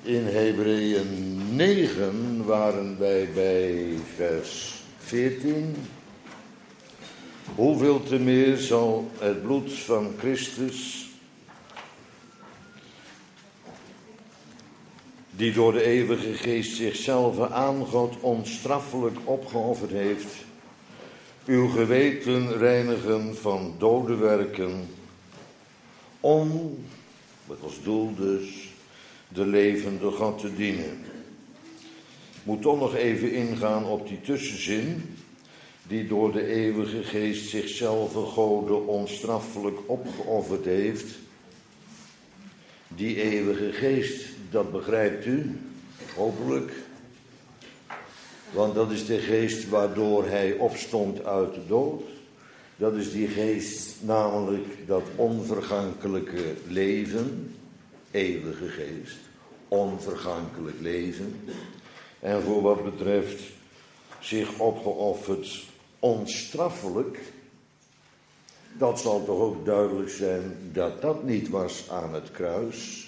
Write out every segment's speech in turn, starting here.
In Hebreeën 9 waren wij bij vers 14. Hoeveel te meer zal het bloed van Christus, die door de eeuwige geest zichzelf aan God onstraffelijk opgeofferd heeft, uw geweten reinigen van dode werken, om, met als doel dus, de levende God te dienen. Ik moet toch nog even ingaan op die tussenzin, die door de eeuwige geest zichzelf Gode onstraffelijk opgeofferd heeft. Die eeuwige geest, dat begrijpt u, hopelijk. Want dat is de geest waardoor hij opstond uit de dood. Dat is die geest, namelijk dat onvergankelijke leven, eeuwige geest, onvergankelijk leven. En voor wat betreft zich opgeofferd onstraffelijk, dat zal toch ook duidelijk zijn dat dat niet was aan het kruis.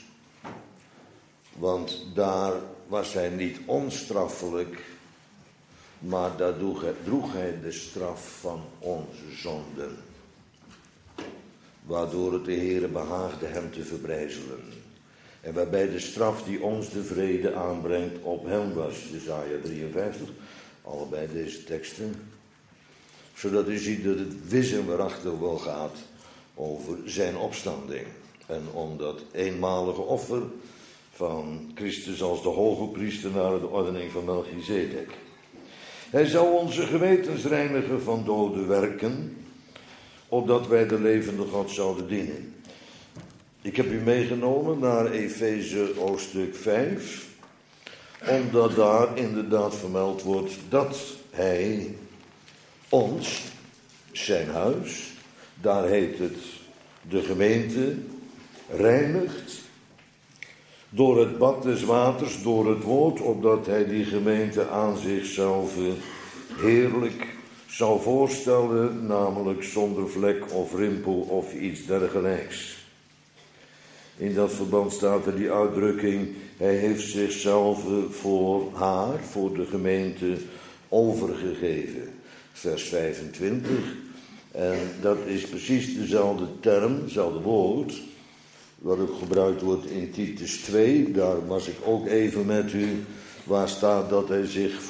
Want daar was hij niet onstraffelijk, maar daar droeg hij de straf van onze zonden. Waardoor het de Heere behaagde hem te verbrijzelen. En waarbij de straf die ons de vrede aanbrengt op hem was. Jesaja 53, allebei deze teksten. Zodat u ziet dat het wis en waarachtig wel gaat over zijn opstanding. En om dat eenmalige offer van Christus als de hoge priester naar de ordening van Melchizedek. Hij zou onze gewetens reinigen van dode werken, opdat wij de levende God zouden dienen. Ik heb u meegenomen naar Efeze hoofdstuk 5, omdat daar inderdaad vermeld wordt dat hij ons, zijn huis, daar heet het de gemeente, reinigt door het bad des waters, door het woord, opdat hij die gemeente aan zichzelf heerlijk zou voorstellen, namelijk zonder vlek of rimpel of iets dergelijks. In dat verband staat er die uitdrukking, hij heeft zichzelf voor haar, voor de gemeente, overgegeven. Vers 25. En dat is precies dezelfde term, hetzelfde woord, wat ook gebruikt wordt in Titus 2. Daar was ik ook even met u, waar staat dat hij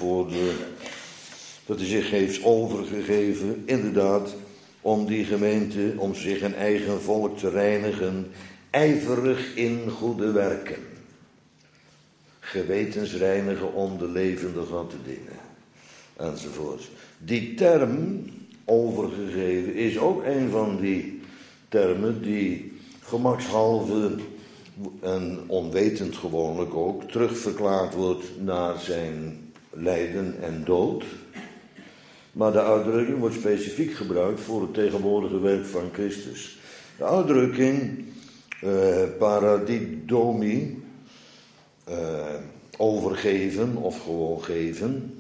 zich heeft overgegeven, inderdaad, om die gemeente, om zich een eigen volk te reinigen, ijverig in goede werken. Gewetens reinigen om de levende God te dienen. Enzovoort. Die term, overgegeven, is ook een van die termen die gemakshalve en onwetend gewoonlijk ook terugverklaard wordt naar zijn lijden en dood. Maar de uitdrukking wordt specifiek gebruikt voor het tegenwoordige werk van Christus. De uitdrukking paradidomi, overgeven of gewoon geven,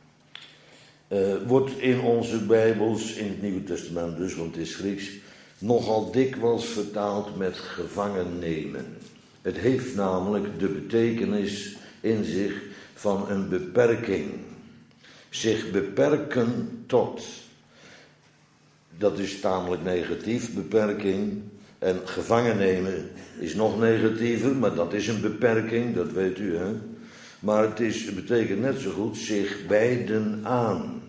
wordt in onze Bijbels, in het Nieuwe Testament dus, want het is Grieks, nogal dikwijls vertaald met gevangen nemen. Het heeft namelijk de betekenis in zich van een beperking. Zich beperken tot. Dat is tamelijk negatief, beperking. En gevangen nemen is nog negatiever, maar dat is een beperking, dat weet u, hè. Maar het betekent net zo goed zich wijden aan.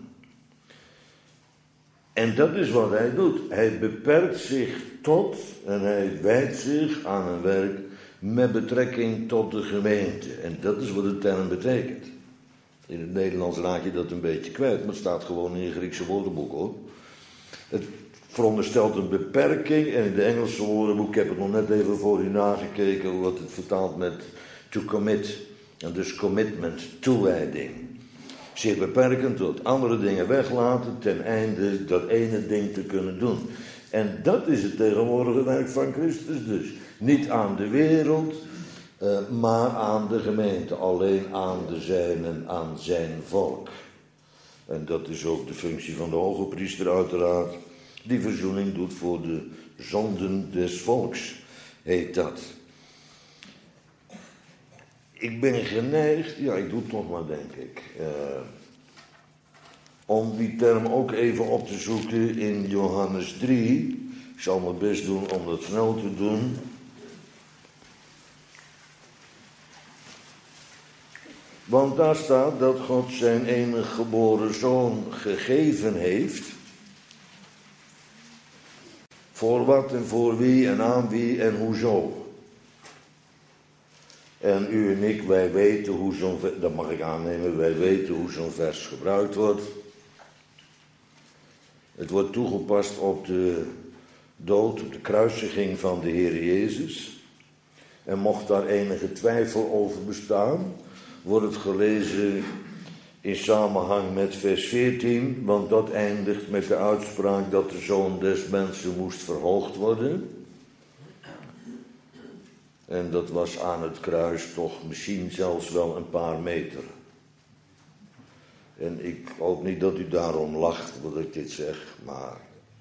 En dat is wat hij doet. Hij beperkt zich tot en hij wijdt zich aan een werk met betrekking tot de gemeente. En dat is wat de term betekent. In het Nederlands raak je dat een beetje kwijt, maar het staat gewoon in je Griekse woordenboek, hoor. Het veronderstelt een beperking en in de Engelse woordenboek, ik heb het nog net even voor u nagekeken, wordt het vertaald met to commit. En dus commitment, toewijding. Zich beperken tot andere dingen weglaten ten einde dat ene ding te kunnen doen. En dat is het tegenwoordige werk van Christus dus. Niet aan de wereld, maar aan de gemeente. Alleen aan de zijnen, aan zijn volk. En dat is ook de functie van de hoge priester uiteraard. Die verzoening doet voor de zonden des volks, heet dat. ik ben geneigd, ja, ik doe het nog maar, denk ik, om die term ook even op te zoeken in Johannes 3. Ik zal mijn best doen om dat snel te doen. Want daar staat dat God zijn enige geboren zoon gegeven heeft. Voor wat en voor wie en aan wie en hoezo. En u en ik, wij weten hoe zo'n vers, dat mag ik aannemen, wij weten hoe zo'n vers gebruikt wordt. Het wordt toegepast op de dood, op de kruisiging van de Heer Jezus. En mocht daar enige twijfel over bestaan, wordt het gelezen in samenhang met vers 14, want dat eindigt met de uitspraak dat de Zoon des Mensen moest verhoogd worden. En dat was aan het kruis toch misschien zelfs wel een paar meter. En ik hoop niet dat u daarom lacht dat ik dit zeg, maar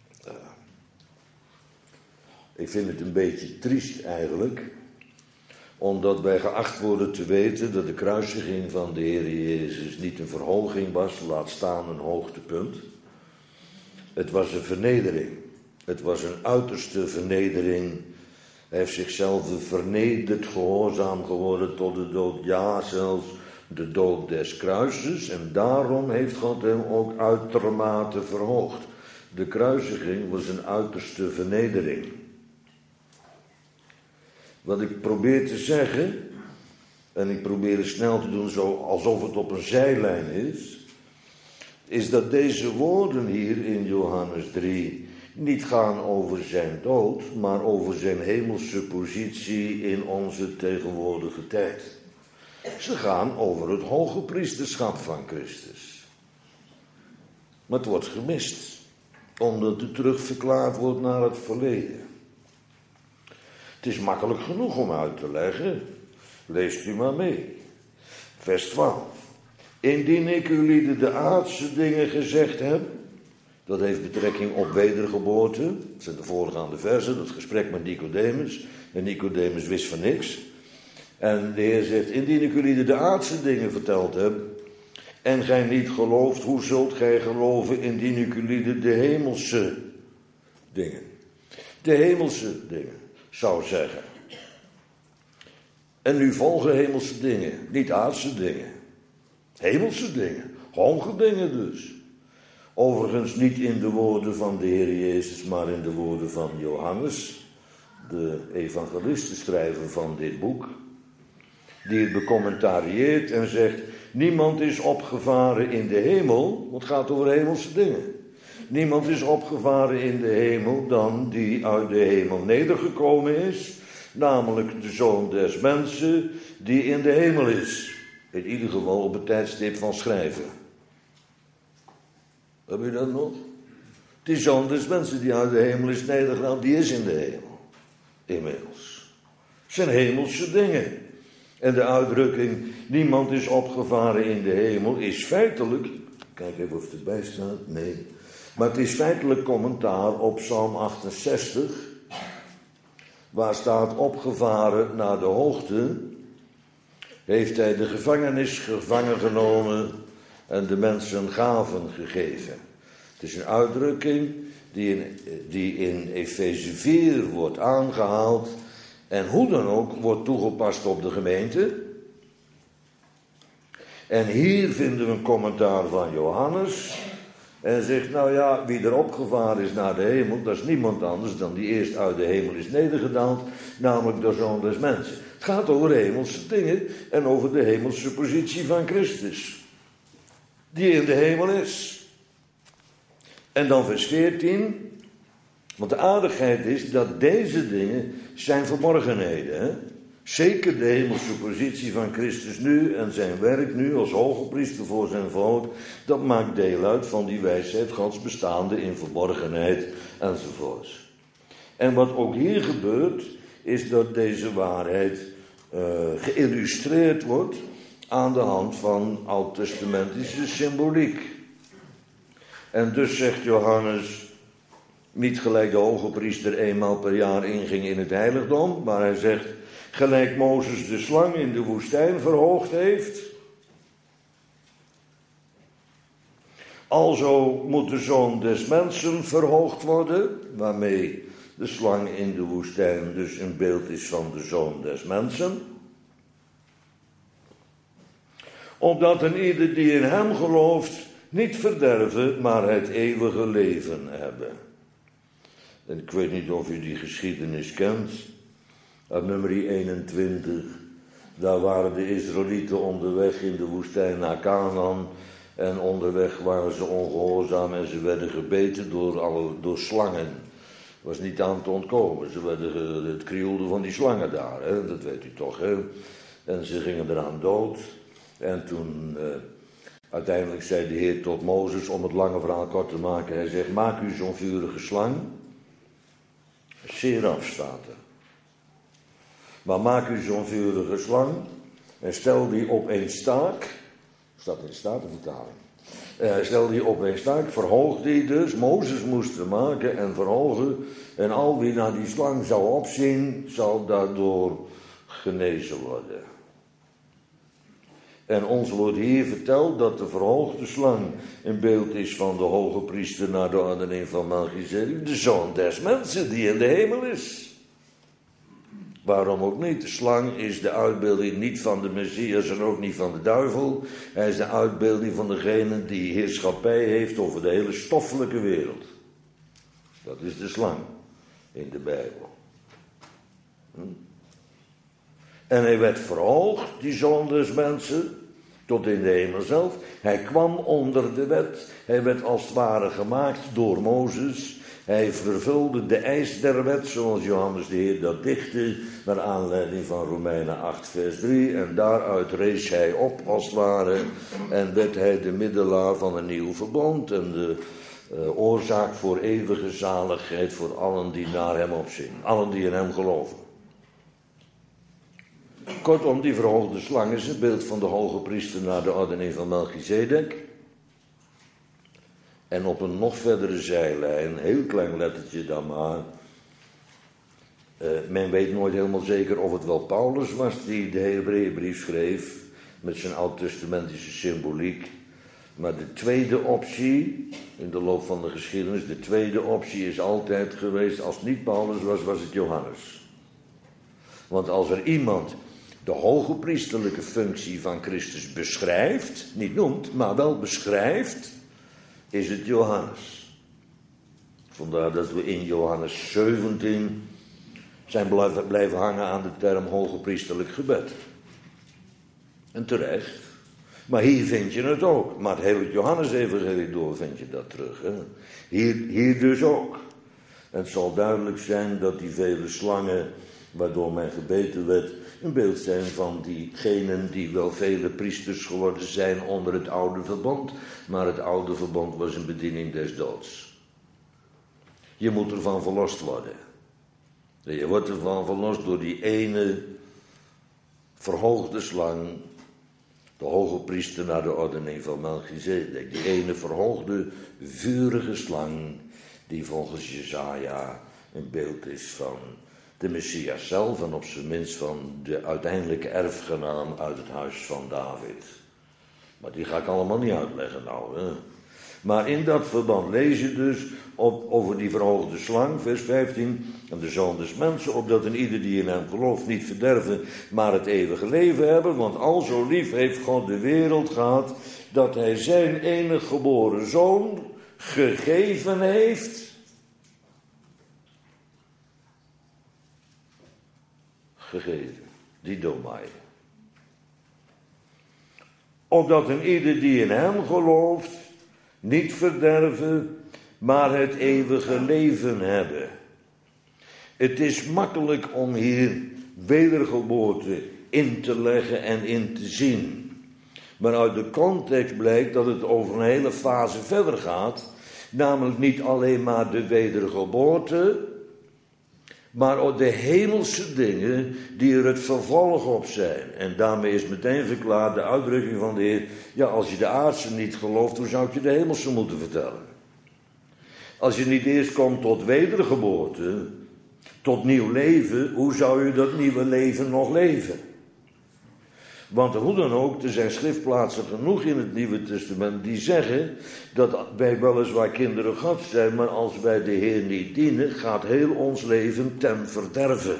ik vind het een beetje triest eigenlijk, omdat wij geacht worden te weten dat de kruisiging van de Heer Jezus niet een verhoging was, laat staan een hoogtepunt. Het was een vernedering. Het was een uiterste vernedering. Hij heeft zichzelf vernederd, gehoorzaam geworden tot de dood, ja, zelfs de dood des kruises. En daarom heeft God hem ook uitermate verhoogd. De kruisiging was een uiterste vernedering. Wat ik probeer te zeggen, en ik probeer het snel te doen zo alsof het op een zijlijn is dat deze woorden hier in Johannes 3 niet gaan over zijn dood, maar over zijn hemelse positie in onze tegenwoordige tijd. Ze gaan over het hoge priesterschap van Christus. Maar het wordt gemist, omdat het terugverklaard wordt naar het verleden. Het is makkelijk genoeg om uit te leggen. Leest u maar mee. Vers 12. Indien ik ulieden de aardse dingen gezegd heb, dat heeft betrekking op wedergeboorte. Dat zijn de voorgaande versen, dat gesprek met Nicodemus. En Nicodemus wist van niks. En de Heer zegt, indien ik ulieden de aardse dingen verteld heb, en gij niet gelooft, hoe zult gij geloven indien ik ulieden de hemelse dingen? De hemelse dingen, zou zeggen. En nu volgen hemelse dingen, niet aardse dingen. Hemelse dingen, hoge dingen dus. Overigens niet in de woorden van de Heer Jezus, maar in de woorden van Johannes, de evangelistenschrijver van dit boek, die het becommentarieert en zegt, niemand is opgevaren in de hemel, want het gaat over hemelse dingen. Niemand is opgevaren in de hemel dan die uit de hemel nedergekomen is, namelijk de Zoon des Mensen die in de hemel is. In ieder geval op het tijdstip van schrijven. Heb je dat nog? Die Zoon des Mensen die uit de hemel is nedergegaan, die is in de hemel. Inmiddels. Het zijn hemelse dingen. En de uitdrukking, niemand is opgevaren in de hemel, is feitelijk, kijk even of het erbij staat, nee. Maar het is feitelijk commentaar op Psalm 68, waar staat opgevaren naar de hoogte, heeft hij de gevangenis gevangen genomen en de mensen gaven gegeven. Het is een uitdrukking die in Efeze 4 wordt aangehaald en hoe dan ook wordt toegepast op de gemeente. En hier vinden we een commentaar van Johannes. En zegt, nou ja, wie er opgevaren is naar de hemel, dat is niemand anders dan die eerst uit de hemel is nedergedaald, namelijk de Zoon des Mensen. Het gaat over hemelse dingen en over de hemelse positie van Christus, die in de hemel is. En dan vers 14, want de aardigheid is dat deze dingen zijn verborgenheden, hè? Zeker de hemelse positie van Christus nu en zijn werk nu als hoge priester voor zijn volk, dat maakt deel uit van die wijsheid Gods bestaande in verborgenheid enzovoorts. En wat ook hier gebeurt, is dat deze waarheid geïllustreerd wordt aan de hand van oud-testamentische symboliek. En dus zegt Johannes, niet gelijk de hoge priester eenmaal per jaar inging in het heiligdom, maar hij zegt, Gelijk Mozes de slang in de woestijn verhoogd heeft. Alzo moet de Zoon des Mensen verhoogd worden, waarmee de slang in de woestijn dus een beeld is van de Zoon des Mensen. Opdat een ieder die in hem gelooft niet verderven, maar het eeuwige leven hebben. En ik weet niet of u die geschiedenis kent. Uit nummer 21. Daar waren de Israëlieten onderweg in de woestijn naar Canaan. En onderweg waren ze ongehoorzaam en ze werden gebeten door slangen. Was niet aan te ontkomen. Ze werden het krioelde van die slangen daar, hè? Dat weet u toch, hè? En ze gingen eraan dood. En toen uiteindelijk zei de Heer tot Mozes, om het lange verhaal kort te maken, hij zegt, maak u zo'n vurige slang. Seraf staat er. Maar maak u zo'n vurige slang en stel die op een staak. Staat in de Statenvertaling. Stel die op een staak, verhoog die dus. Mozes moest hem maken en verhogen. En al wie naar die slang zou opzien, zal daardoor genezen worden. En ons wordt hier verteld dat de verhoogde slang een beeld is van de hoge priester naar de ordening van Melchizedek, de Zoon des Mensen die in de hemel is. Waarom ook niet? De slang is de uitbeelding niet van de Messias en ook niet van de duivel. Hij is de uitbeelding van degene die heerschappij heeft over de hele stoffelijke wereld. Dat is de slang in de Bijbel. En hij werd verhoogd, die Zoon des Mensen, tot in de hemel zelf. Hij kwam onder de wet. Hij werd als het ware gemaakt door Mozes. Hij vervulde de eis der wet, zoals Johannes de Heer dat dichtte, naar aanleiding van Romeinen 8 vers 3. En daaruit rees hij op, als het ware, en werd hij de middelaar van een nieuw verbond en de oorzaak voor eeuwige zaligheid voor allen die naar hem opzien, allen die in hem geloven. Kortom, die verhoogde slang is het beeld van de hoge priester naar de ordening van Melchizedek. En op een nog verdere zijlijn, een heel klein lettertje dan maar. Men weet nooit helemaal zeker of het wel Paulus was die de Hebreeënbrief schreef, met zijn oud-testamentische symboliek. Maar de tweede optie, in de loop van de geschiedenis, de tweede optie is altijd geweest, als het niet Paulus was, was het Johannes. Want als er iemand de hoge priesterlijke functie van Christus beschrijft, niet noemt, maar wel beschrijft, is het Johannes. Vandaar dat we in Johannes 17 zijn blijven hangen aan de term hoge priesterlijk gebed. En terecht. Maar hier vind je het ook. Maar het hele Johannes-evangelie door vind je dat terug. Hè? Hier dus ook. En het zal duidelijk zijn dat die vele slangen, waardoor men gebeten werd, een beeld zijn van diegenen die wel vele priesters geworden zijn onder het oude verbond. Maar het oude verbond was een bediening des doods. Je moet ervan verlost worden. Je wordt ervan verlost door die ene verhoogde slang, de hoge priester naar de ordening van Melchizedek. Die ene verhoogde, vurige slang, die volgens Jesaja een beeld is van de Messias zelf en op zijn minst van de uiteindelijke erfgenaam uit het huis van David. Maar die ga ik allemaal niet uitleggen nou. Hè. Maar in dat verband lees je dus over die verhoogde slang, vers 15, en de Zoon des Mensen, opdat een ieder die in hem gelooft niet verderven, maar het eeuwige leven hebben. Want al zo lief heeft God de wereld gehad, dat hij zijn enige geboren Zoon gegeven heeft. Gegeven, die domai. Opdat een ieder die in hem gelooft niet verderven, maar het eeuwige leven hebben. Het is makkelijk om hier wedergeboorte in te leggen en in te zien. Maar uit de context blijkt dat het over een hele fase verder gaat. Namelijk niet alleen maar de wedergeboorte, maar ook de hemelse dingen die er het vervolg op zijn. En daarmee is meteen verklaard de uitdrukking van de Heer. Ja, als je de aardse niet gelooft, hoe zou je de hemelse moeten vertellen? Als je niet eerst komt tot wedergeboorte, tot nieuw leven, hoe zou je dat nieuwe leven nog leven? Want hoe dan ook, er zijn schriftplaatsen genoeg in het Nieuwe Testament die zeggen dat wij weliswaar kinderen Gods zijn, maar als wij de Heer niet dienen, gaat heel ons leven ten verderve.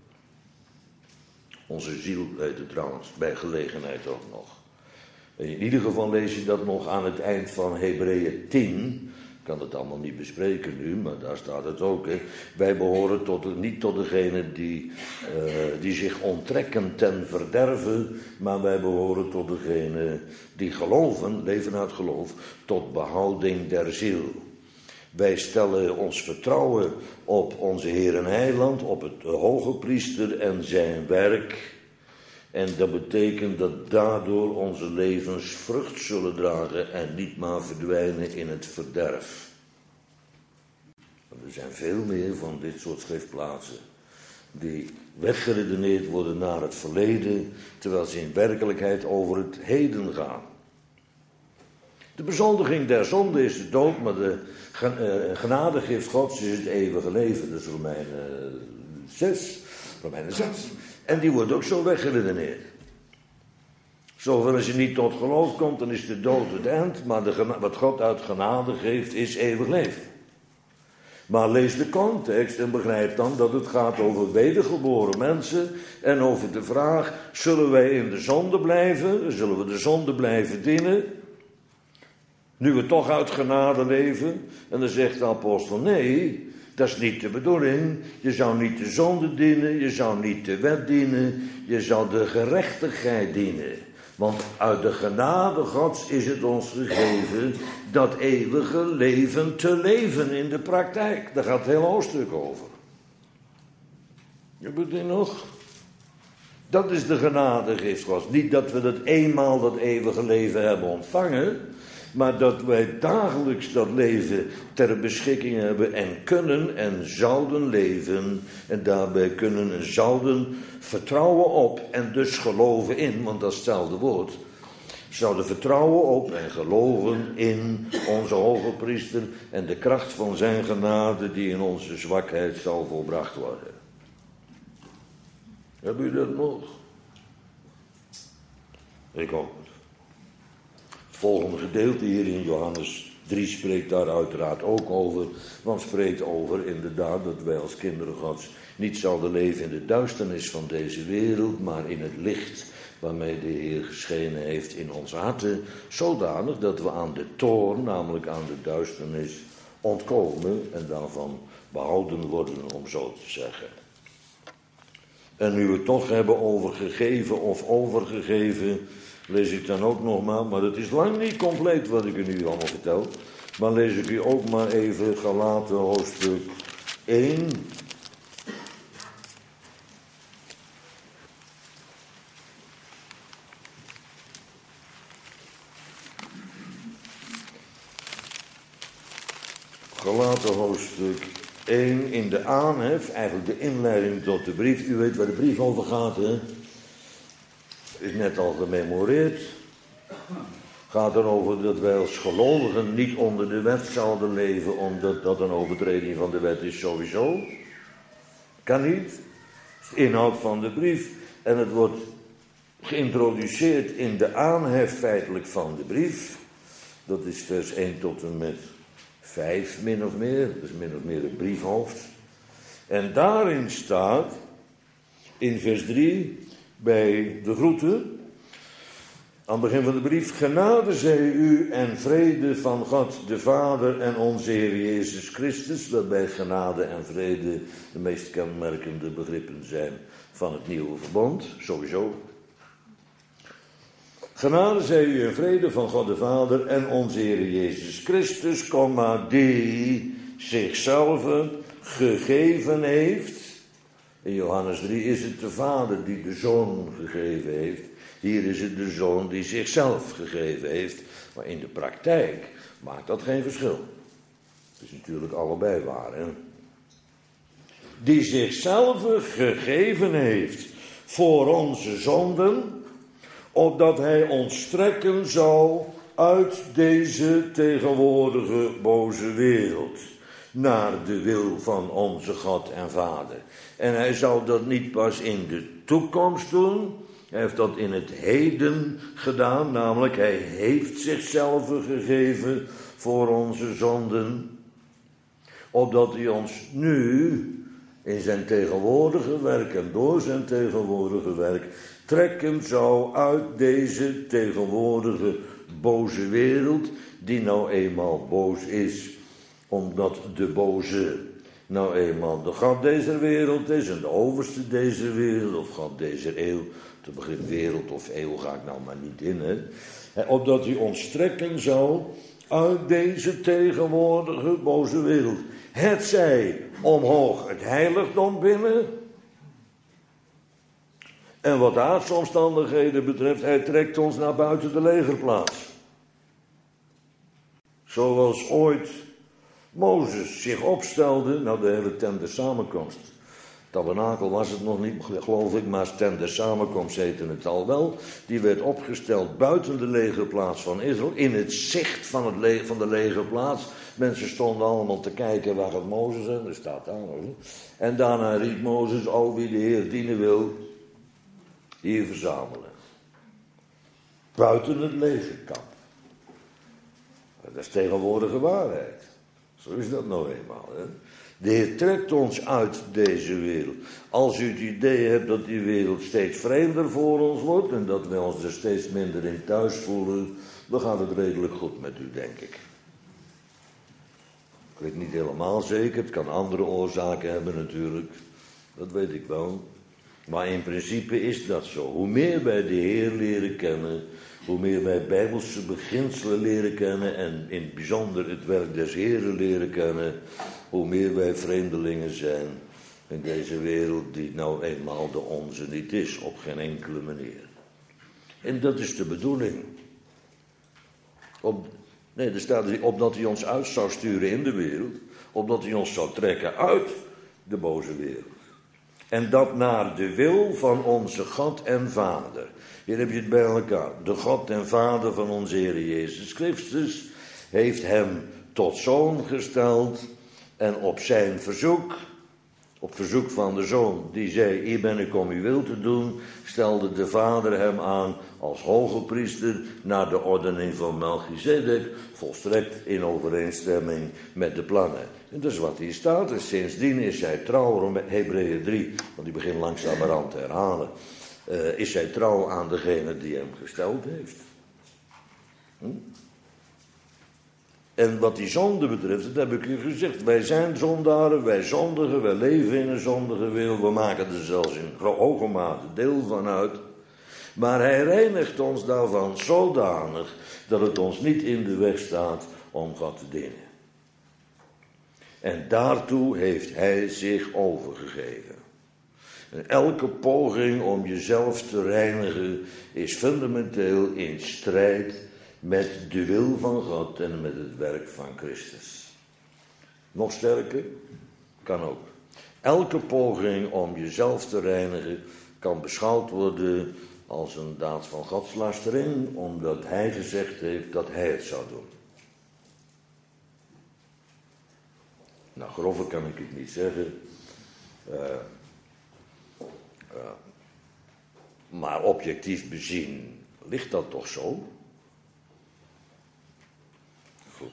Onze ziel heet het trouwens, bij gelegenheid ook nog. In ieder geval lees je dat nog aan het eind van Hebreeën 10. Ik kan het allemaal niet bespreken nu, maar daar staat het ook. Hè. Wij behoren niet tot degenen die zich onttrekken ten verderve, maar wij behoren tot degenen die geloven, leven uit geloof, tot behouding der ziel. Wij stellen ons vertrouwen op onze Heer en Heiland, op het hoge priester en zijn werk. En dat betekent dat daardoor onze levens vrucht zullen dragen en niet maar verdwijnen in het verderf. Er zijn veel meer van dit soort schriftplaatsen die weggeredeneerd worden naar het verleden, terwijl ze in werkelijkheid over het heden gaan. De bezondiging der zonde is de dood, maar de genadegift Gods is het eeuwige leven. Dat is Romeinen 6. En die wordt ook zo weggeredeneerd. Zoveel als je niet tot geloof komt, dan is de dood het eind. Maar wat God uit genade geeft, is eeuwig leven. Maar lees de context en begrijp dan dat het gaat over wedergeboren mensen. En over de vraag, zullen wij in de zonde blijven? Zullen we de zonde blijven dienen? Nu we toch uit genade leven? En dan zegt de apostel, nee, dat is niet de bedoeling. Je zou niet de zonde dienen, je zou niet de wet dienen, je zou de gerechtigheid dienen. Want uit de genade Gods is het ons gegeven dat eeuwige leven te leven in de praktijk. Daar gaat het hele hoofdstuk over. Je moet dit nog? Dat is de genadegift Gods. Niet dat we dat eenmaal dat eeuwige leven hebben ontvangen, maar dat wij dagelijks dat leven ter beschikking hebben en kunnen en zouden leven. En daarbij kunnen en zouden vertrouwen op en dus geloven in, want dat is hetzelfde woord. Zouden vertrouwen op en geloven in onze hoge priester en de kracht van zijn genade die in onze zwakheid zal volbracht worden. Hebben u dat nog? Ik ook. Het volgende gedeelte hier in Johannes 3 spreekt daar uiteraard ook over. Want spreekt over inderdaad dat wij als kinderen Gods niet zouden leven in de duisternis van deze wereld, maar in het licht waarmee de Heer geschenen heeft in onze harten. Zodanig dat we aan de toorn, namelijk aan de duisternis, ontkomen en daarvan behouden worden, om zo te zeggen. En nu we het toch hebben over gegeven of overgegeven, lees ik dan ook nog maar het is lang niet compleet wat ik u nu allemaal vertel. Maar lees ik u ook maar even Galaten hoofdstuk 1. Galaten hoofdstuk 1 in de aanhef, eigenlijk de inleiding tot de brief. U weet waar de brief over gaat, hè? Is net al gememoreerd. Gaat erover dat wij als gelovigen niet onder de wet zouden leven, omdat dat een overtreding van de wet is sowieso. Kan niet. Dat is de inhoud van de brief. En het wordt geïntroduceerd in de aanhef feitelijk van de brief. Dat is vers 1 tot en met 5 min of meer. Dat is min of meer het briefhoofd. En daarin staat, in vers 3, bij de groeten, aan het begin van de brief: genade zij u en vrede van God de Vader en onze Heer Jezus Christus, waarbij genade en vrede de meest kenmerkende begrippen zijn van het nieuwe verbond, sowieso. Genade zij u en vrede van God de Vader en onze Heer Jezus Christus, die zichzelf gegeven heeft. In Johannes 3 is het de Vader die de Zoon gegeven heeft. Hier is het de Zoon die zichzelf gegeven heeft. Maar in de praktijk maakt dat geen verschil. Het is natuurlijk allebei waar, hè? Die zichzelf gegeven heeft voor onze zonden, opdat hij ons trekken zou uit deze tegenwoordige boze wereld. naar de wil van onze God en Vader. En hij zal dat niet pas in de toekomst doen. Hij heeft dat in het heden gedaan, namelijk hij heeft zichzelf gegeven voor onze zonden, opdat hij ons nu in zijn tegenwoordige werk en door zijn tegenwoordige werk trekken zou uit deze tegenwoordige boze wereld, die nou eenmaal boos is, omdat de boze nou eenmaal de God deze wereld is en de overste deze wereld, of God deze eeuw. Het begrip wereld of eeuw ga ik nou maar niet in, hè. Opdat hij ons trekken zou uit deze tegenwoordige boze wereld. Het zij omhoog het heiligdom binnen. En wat de aardse omstandigheden betreft, hij trekt ons naar buiten de legerplaats. Zoals ooit Mozes zich opstelde, nou de hele tent der samenkomst. Tabernakel was het nog niet, geloof ik, maar tent der samenkomst heette het al wel. Die werd opgesteld buiten de legerplaats van Israël, in het zicht van de legerplaats. Mensen stonden allemaal te kijken waar het Mozes is, er staat daar nog. En daarna riep Mozes, o wie de Heer dienen wil, hier verzamelen. Buiten het legerkamp. Dat is tegenwoordige waarheid. Zo is dat nou eenmaal, hè. De Heer trekt ons uit deze wereld. Als u het idee hebt dat die wereld steeds vreemder voor ons wordt en dat we ons er steeds minder in thuis voelen, dan gaat het redelijk goed met u, denk ik. Ik weet niet helemaal zeker, het kan andere oorzaken hebben natuurlijk, dat weet ik wel. Maar in principe is dat zo. Hoe meer wij de Heer leren kennen, hoe meer wij bijbelse beginselen leren kennen en in het bijzonder het werk des Heeren leren kennen, hoe meer wij vreemdelingen zijn in deze wereld die nou eenmaal de onze niet is, op geen enkele manier. En dat is de bedoeling. Er staat opdat hij ons uit zou sturen in de wereld, opdat hij ons zou trekken uit de boze wereld. En dat naar de wil van onze God en Vader. Hier heb je het bij elkaar. De God en Vader van onze Heer Jezus Christus heeft hem tot zoon gesteld. En op zijn verzoek, op verzoek van de zoon, die zei, hier ben ik om uw wil te doen, stelde de Vader hem aan als hoge priester naar de ordening van Melchizedek, volstrekt in overeenstemming met de plannen. En dat is wat hier staat. En sindsdien is hij trouw, Hebreeën 3, want die begint langzamerhand te herhalen, is hij trouw aan degene die hem gesteld heeft. En wat die zonde betreft, dat heb ik u gezegd. Wij zijn zondaren, wij zondigen, wij leven in een zondige wereld. We maken er zelfs in hoge mate deel van uit. Maar hij reinigt ons daarvan zodanig dat het ons niet in de weg staat om God te dienen. En daartoe heeft hij zich overgegeven. En elke poging om jezelf te reinigen is fundamenteel in strijd met de wil van God en met het werk van Christus. Nog sterker? Kan ook. Elke poging om jezelf te reinigen kan beschouwd worden als een daad van godslastering, omdat hij gezegd heeft dat hij het zou doen. Nou, grover kan ik het niet zeggen. Maar objectief bezien ligt dat toch zo? Goed.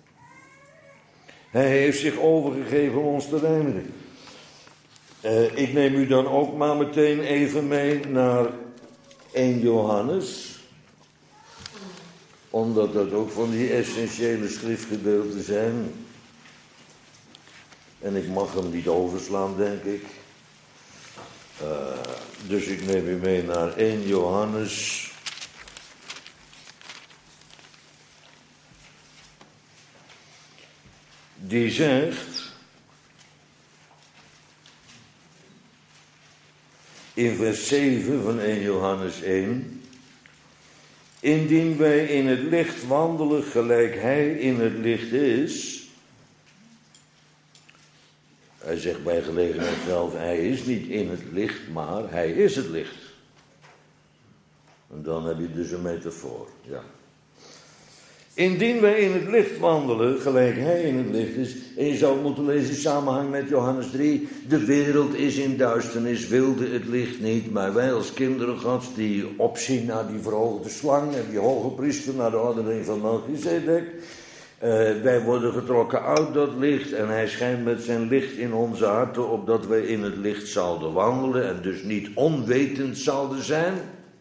Hij heeft zich overgegeven om ons te reinigen. Ik neem u dan ook maar meteen even mee naar 1 Johannes. Omdat dat ook van die essentiële schriftgedeelten zijn. En ik mag hem niet overslaan, denk ik. Dus ik neem u mee naar 1 Johannes. Die zegt in vers 7 van 1 Johannes 1. Indien wij in het licht wandelen gelijk hij in het licht is. Hij zegt bij gelegenheid zelf, hij is niet in het licht, maar hij is het licht. En dan heb je dus een metafoor, ja. Indien wij in het licht wandelen, gelijk hij in het licht is. En je zou moeten lezen in samenhang met Johannes 3. De wereld is in duisternis, wilde het licht niet. Maar wij als kinderen Gods die opzien naar die verhoogde slang en die hoge priester naar de ordening van Melchizedek. Wij worden getrokken uit dat licht en hij schijnt met zijn licht in onze harten, opdat wij in het licht zouden wandelen en dus niet onwetend zouden zijn.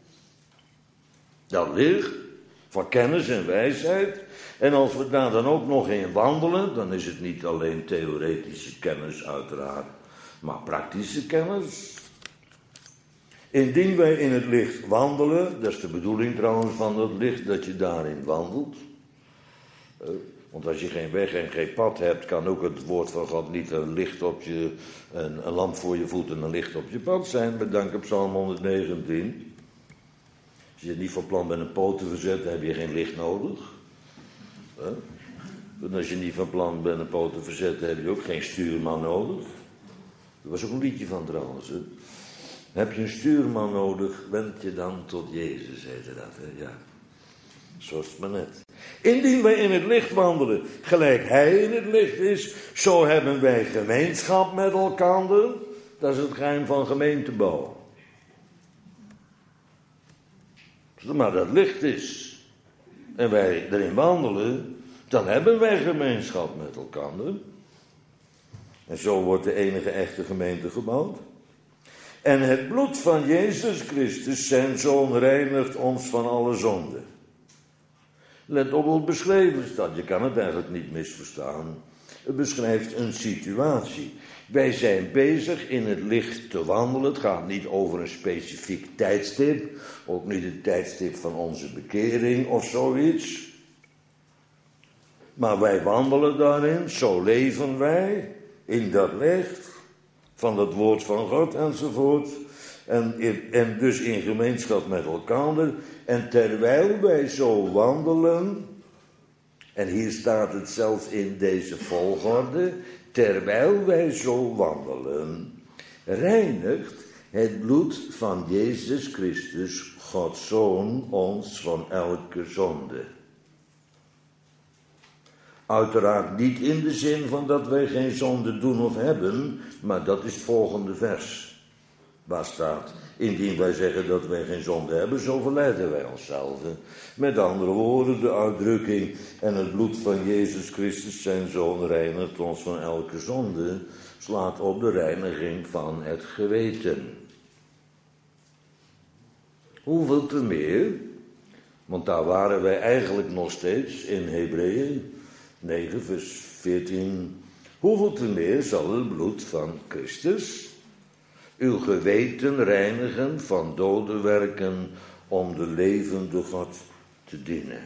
Dat licht van kennis en wijsheid. En als we daar dan ook nog in wandelen, dan is het niet alleen theoretische kennis uiteraard, maar praktische kennis. Indien wij in het licht wandelen, dat is de bedoeling trouwens van dat licht, dat je daarin wandelt. Want als je geen weg en geen pad hebt, kan ook het woord van God niet een licht op je, een lamp voor je voet en een licht op je pad zijn. Bedankt op Psalm 119. Als je niet van plan bent een poot te verzetten, heb je geen licht nodig. En als je niet van plan bent een poot te verzetten, heb je ook geen stuurman nodig. Er was ook een liedje van trouwens. Hè? Heb je een stuurman nodig, wend je dan tot Jezus, heette dat. Hè? Ja, zo is het maar net. Indien wij in het licht wandelen, gelijk hij in het licht is, zo hebben wij gemeenschap met elkaar. Dat is het geheim van gemeentebouw. Maar dat licht is en wij erin wandelen, dan hebben wij gemeenschap met elkaar. En zo wordt de enige echte gemeente gebouwd. En het bloed van Jezus Christus, zijn Zoon, reinigt ons van alle zonde. Let op hoe het beschreven staat. Je kan het eigenlijk niet misverstaan. Het beschrijft een situatie. Wij zijn bezig in het licht te wandelen. Het gaat niet over een specifiek tijdstip. Ook niet het tijdstip van onze bekering of zoiets. Maar wij wandelen daarin. Zo leven wij in dat licht van het woord van God enzovoort. En dus in gemeenschap met elkaar. En terwijl wij zo wandelen, en hier staat het zelfs in deze volgorde, terwijl wij zo wandelen, reinigt het bloed van Jezus Christus, Gods Zoon, ons van elke zonde. Uiteraard niet in de zin van dat wij geen zonde doen of hebben, maar dat is het volgende vers. Waar staat, indien wij zeggen dat wij geen zonde hebben, zo verleiden wij onszelf. Met andere woorden, de uitdrukking en het bloed van Jezus Christus, zijn Zoon, reinigt ons van elke zonde, slaat op de reiniging van het geweten. Hoeveel te meer, want daar waren wij eigenlijk nog steeds in Hebreeën 9 vers 14. Hoeveel te meer zal het bloed van Christus uw geweten reinigen van dode werken om de levende God te dienen.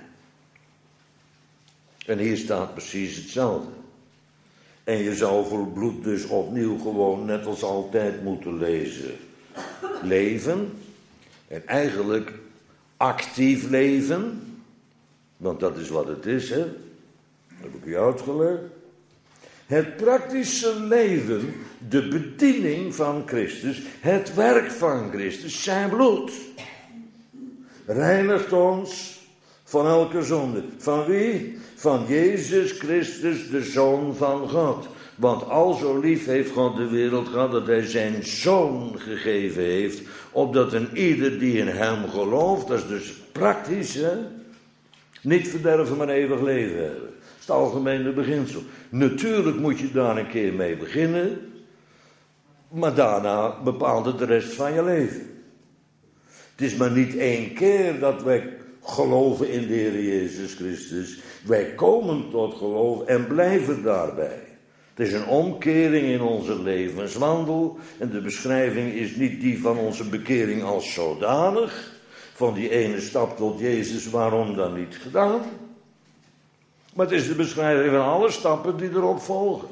En hier staat precies hetzelfde. En je zou voor bloed dus opnieuw gewoon net als altijd moeten lezen. Leven. En eigenlijk actief leven. Want dat is wat het is, hè. Dat heb ik u uitgelegd. Het praktische leven, de bediening van Christus, het werk van Christus, zijn bloed, reinigt ons van elke zonde. Van wie? Van Jezus Christus, de Zoon van God. Want al zo lief heeft God de wereld gehad, dat hij zijn Zoon gegeven heeft, opdat een ieder die in hem gelooft, dat is dus praktisch, hè, niet verderven, maar eeuwig leven hebben. Het algemene beginsel. Natuurlijk moet je daar een keer mee beginnen, maar daarna bepaalt het de rest van je leven. Het is maar niet één keer dat wij geloven in de Heer Jezus Christus. Wij komen tot geloof en blijven daarbij. Het is een omkering in onze levenswandel en de beschrijving is niet die van onze bekering als zodanig, van die ene stap tot Jezus, waarom dan niet gedaan? Maar het is de beschrijving van alle stappen die erop volgen.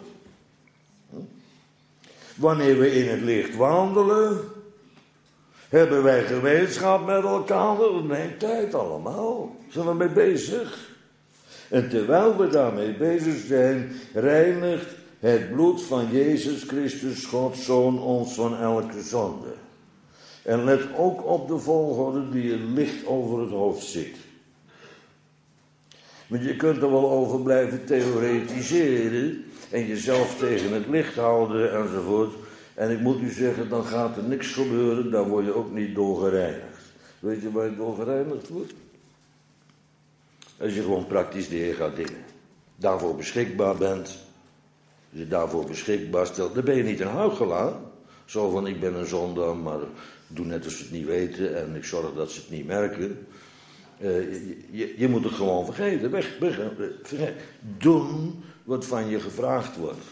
Wanneer we in het licht wandelen, hebben wij gemeenschap met elkaar. Dat neemt tijd allemaal. Zijn we mee bezig? En terwijl we daarmee bezig zijn, reinigt het bloed van Jezus Christus, Gods Zoon, ons van elke zonde. En let ook op de volgorde die je licht over het hoofd ziet. Want je kunt er wel over blijven theoretiseren en jezelf tegen het licht houden enzovoort. En ik moet u zeggen, dan gaat er niks gebeuren, daar word je ook niet door gereinigd. Weet je waar je door gereinigd wordt? Als je gewoon praktisch de Heer gaat dienen. Daarvoor beschikbaar bent. Als je daarvoor beschikbaar stelt, dan ben je niet een huichelaar. Zo van, ik ben een zondaar, maar doe net als ze het niet weten en ik zorg dat ze het niet merken. Je moet het gewoon vergeten. Vergeten. Doen wat van je gevraagd wordt.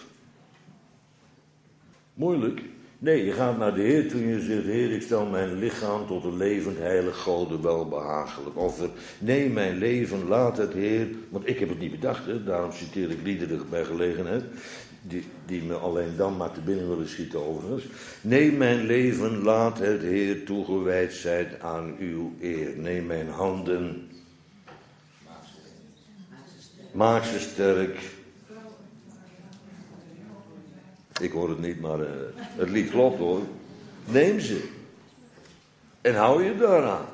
Moeilijk? Nee, je gaat naar de Heer toen je zegt, Heer, ik stel mijn lichaam tot een levend, heilig, Gode welbehagelijk offer. Nee, mijn leven, laat het Heer, want ik heb het niet bedacht, hè, daarom citeer ik liederen bij gelegenheid, die me alleen dan maar te binnen willen schieten overigens. Nee, mijn leven, laat het Heer toegewijd zijn aan uw eer. Nee, mijn handen, maak ze sterk. Ik hoor het niet, maar het lied klopt hoor. Neem ze. En hou je daaraan.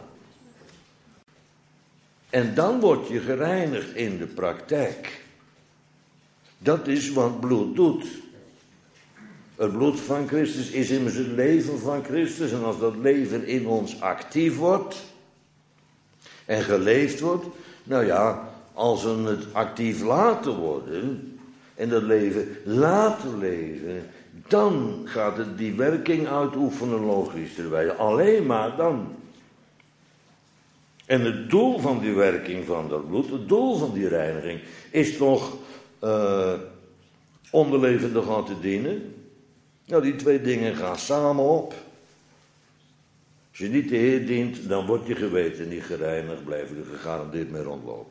En dan word je gereinigd in de praktijk. Dat is wat bloed doet. Het bloed van Christus is immers het leven van Christus. En als dat leven in ons actief wordt en geleefd wordt, nou ja, als we het actief laten worden en dat leven laten leven, dan gaat het die werking uitoefenen logischerwijze. Alleen maar dan. En het doel van die werking van dat bloed, het doel van die reiniging, is toch om de levende God te dienen. Nou, die twee dingen gaan samen op. Als je niet de Heer dient, dan wordt je geweten niet gereinigd, blijf je er gegarandeerd mee rondlopen.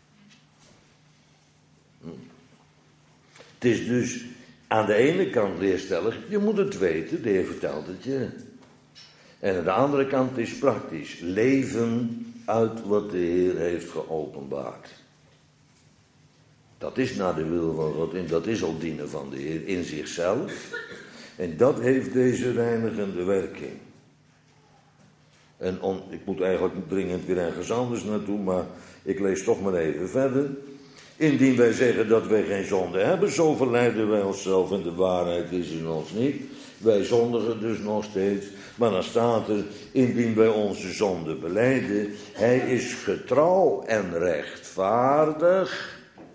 Het is dus aan de ene kant leerstellig, je moet het weten, de Heer vertelt het je. En aan de andere kant is praktisch, leven uit wat de Heer heeft geopenbaard. Dat is naar de wil van God en dat is al dienen van de Heer in zichzelf. En dat heeft deze reinigende werking. En ik moet eigenlijk dringend weer ergens anders naartoe, maar ik lees toch maar even verder. Indien wij zeggen dat wij geen zonde hebben, zo verleiden wij onszelf en de waarheid is in ons niet. Wij zondigen dus nog steeds. Maar dan staat er, indien wij onze zonde belijden, hij is getrouw en rechtvaardig.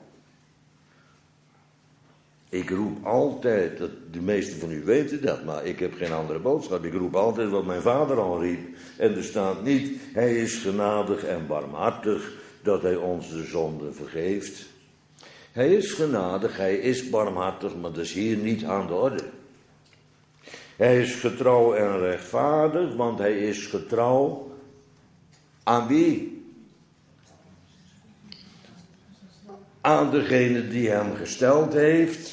Ik roep altijd, de meesten van u weten dat, maar ik heb geen andere boodschap. Ik roep altijd wat mijn vader al riep. En er staat niet, hij is genadig en barmhartig, dat hij ons de zonde vergeeft. Hij is genadig, hij is barmhartig, maar dat is hier niet aan de orde. Hij is getrouw en rechtvaardig, want hij is getrouw aan wie? Aan degene die hem gesteld heeft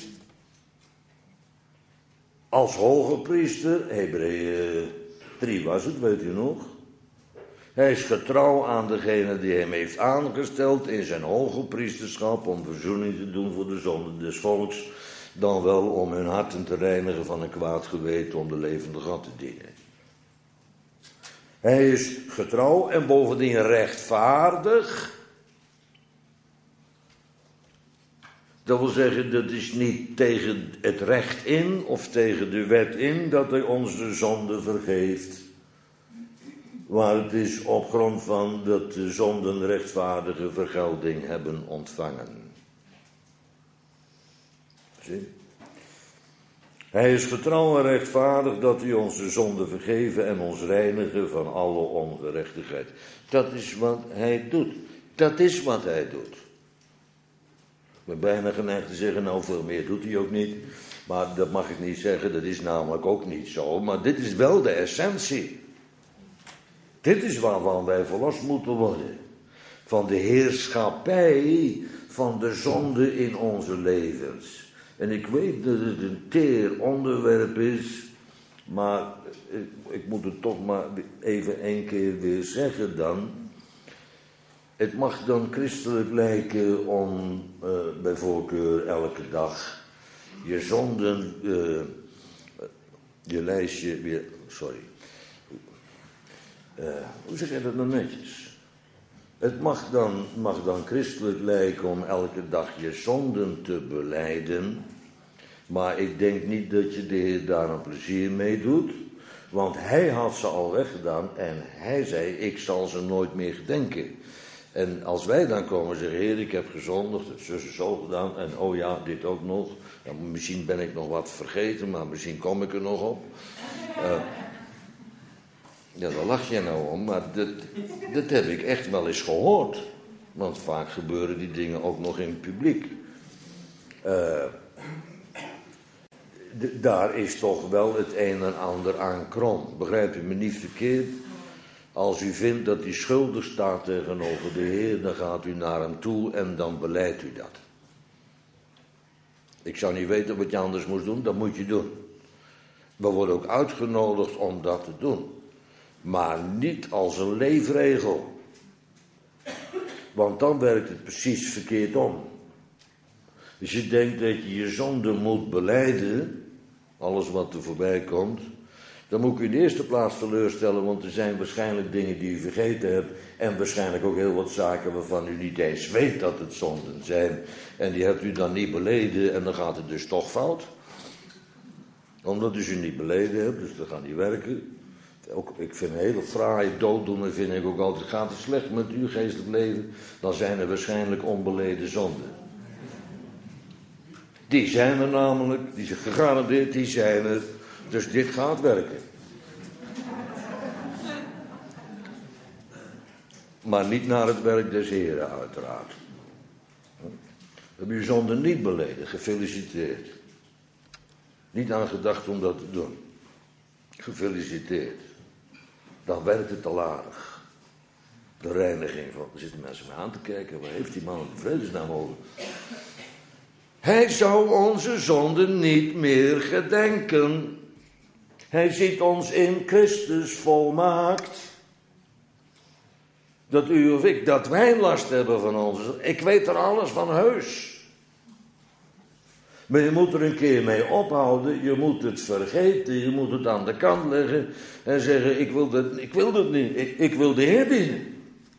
als hoge priester. Hebreeën 3 was het, weet u nog? Hij is getrouw aan degene die hem heeft aangesteld in zijn hoge priesterschap om verzoening te doen voor de zonden des volks, dan wel om hun harten te reinigen van een kwaad geweten om de levende God te dienen. Hij is getrouw en bovendien rechtvaardig. Dat wil zeggen, dat is niet tegen het recht in of tegen de wet in dat hij ons de zonde vergeeft. Maar het is op grond van dat de zonden rechtvaardige vergelding hebben ontvangen. Zie? Hij is getrouw en rechtvaardig dat hij ons de zonde vergeven en ons reinigen van alle ongerechtigheid. Dat is wat hij doet. Dat is wat hij doet. Ik ben bijna geneigd te zeggen, nou veel meer doet hij ook niet. Maar dat mag ik niet zeggen, dat is namelijk ook niet zo. Maar dit is wel de essentie. Dit is waarvan wij verlost moeten worden. Van de heerschappij van de zonde in onze levens. En ik weet dat het een teer onderwerp is. Maar ik moet het toch maar even één keer weer zeggen dan. Het mag dan christelijk lijken om bij voorkeur elke dag je zonden, je lijstje weer, hoe zeg je dat nou netjes? Het mag dan christelijk lijken om elke dag je zonden te belijden. Maar ik denk niet dat je de Heer daar een plezier mee doet. Want hij had ze al weggedaan en hij zei, ik zal ze nooit meer gedenken. En als wij dan komen en zeggen, Heer, ik heb gezondigd, het zus zo gedaan. En oh ja, dit ook nog. Ja, misschien ben ik nog wat vergeten, maar misschien kom ik er nog op. Ja, daar lach je nou om, maar dat heb ik echt wel eens gehoord. Want vaak gebeuren die dingen ook nog in het publiek. Daar is toch wel het een en ander aan krom. Begrijp u me niet verkeerd? Als u vindt dat hij schuldig staat tegenover de Heer, dan gaat u naar hem toe en dan belijdt u dat. Ik zou niet weten wat je anders moest doen, dat moet je doen. We worden ook uitgenodigd om dat te doen. Maar niet als een leefregel. Want dan werkt het precies verkeerd om. Als je denkt dat je je zonde moet belijden, alles wat er voorbij komt, dan moet ik u in de eerste plaats teleurstellen, want er zijn waarschijnlijk dingen die u vergeten hebt en waarschijnlijk ook heel wat zaken waarvan u niet eens weet dat het zonden zijn. En die hebt u dan niet beleden en dan gaat het dus toch fout. Omdat u ze niet beleden hebt, dus dat gaat niet werken. Ook, ik vind een hele fraaie dooddoener, vind ik ook altijd, gaat het slecht met uw geestelijk leven, dan zijn er waarschijnlijk onbeleden zonden. Die zijn er namelijk, die zijn gegarandeerd, die zijn er. Dus dit gaat werken. Maar niet naar het werk des Heren, uiteraard. Heb je zonde niet beleden, gefeliciteerd. Niet aan gedacht om dat te doen. Gefeliciteerd. Dan werkt het al aardig. De reiniging van, er zitten mensen mee aan te kijken, waar heeft die man een vredesnaam over? Hij zou onze zonden niet meer gedenken. Hij ziet ons in Christus volmaakt. Dat u of ik, dat wij last hebben van ons. Ik weet er alles van heus. Maar je moet er een keer mee ophouden. Je moet het vergeten. Je moet het aan de kant leggen. En zeggen, ik wil dat niet. Ik wil de Heer dienen.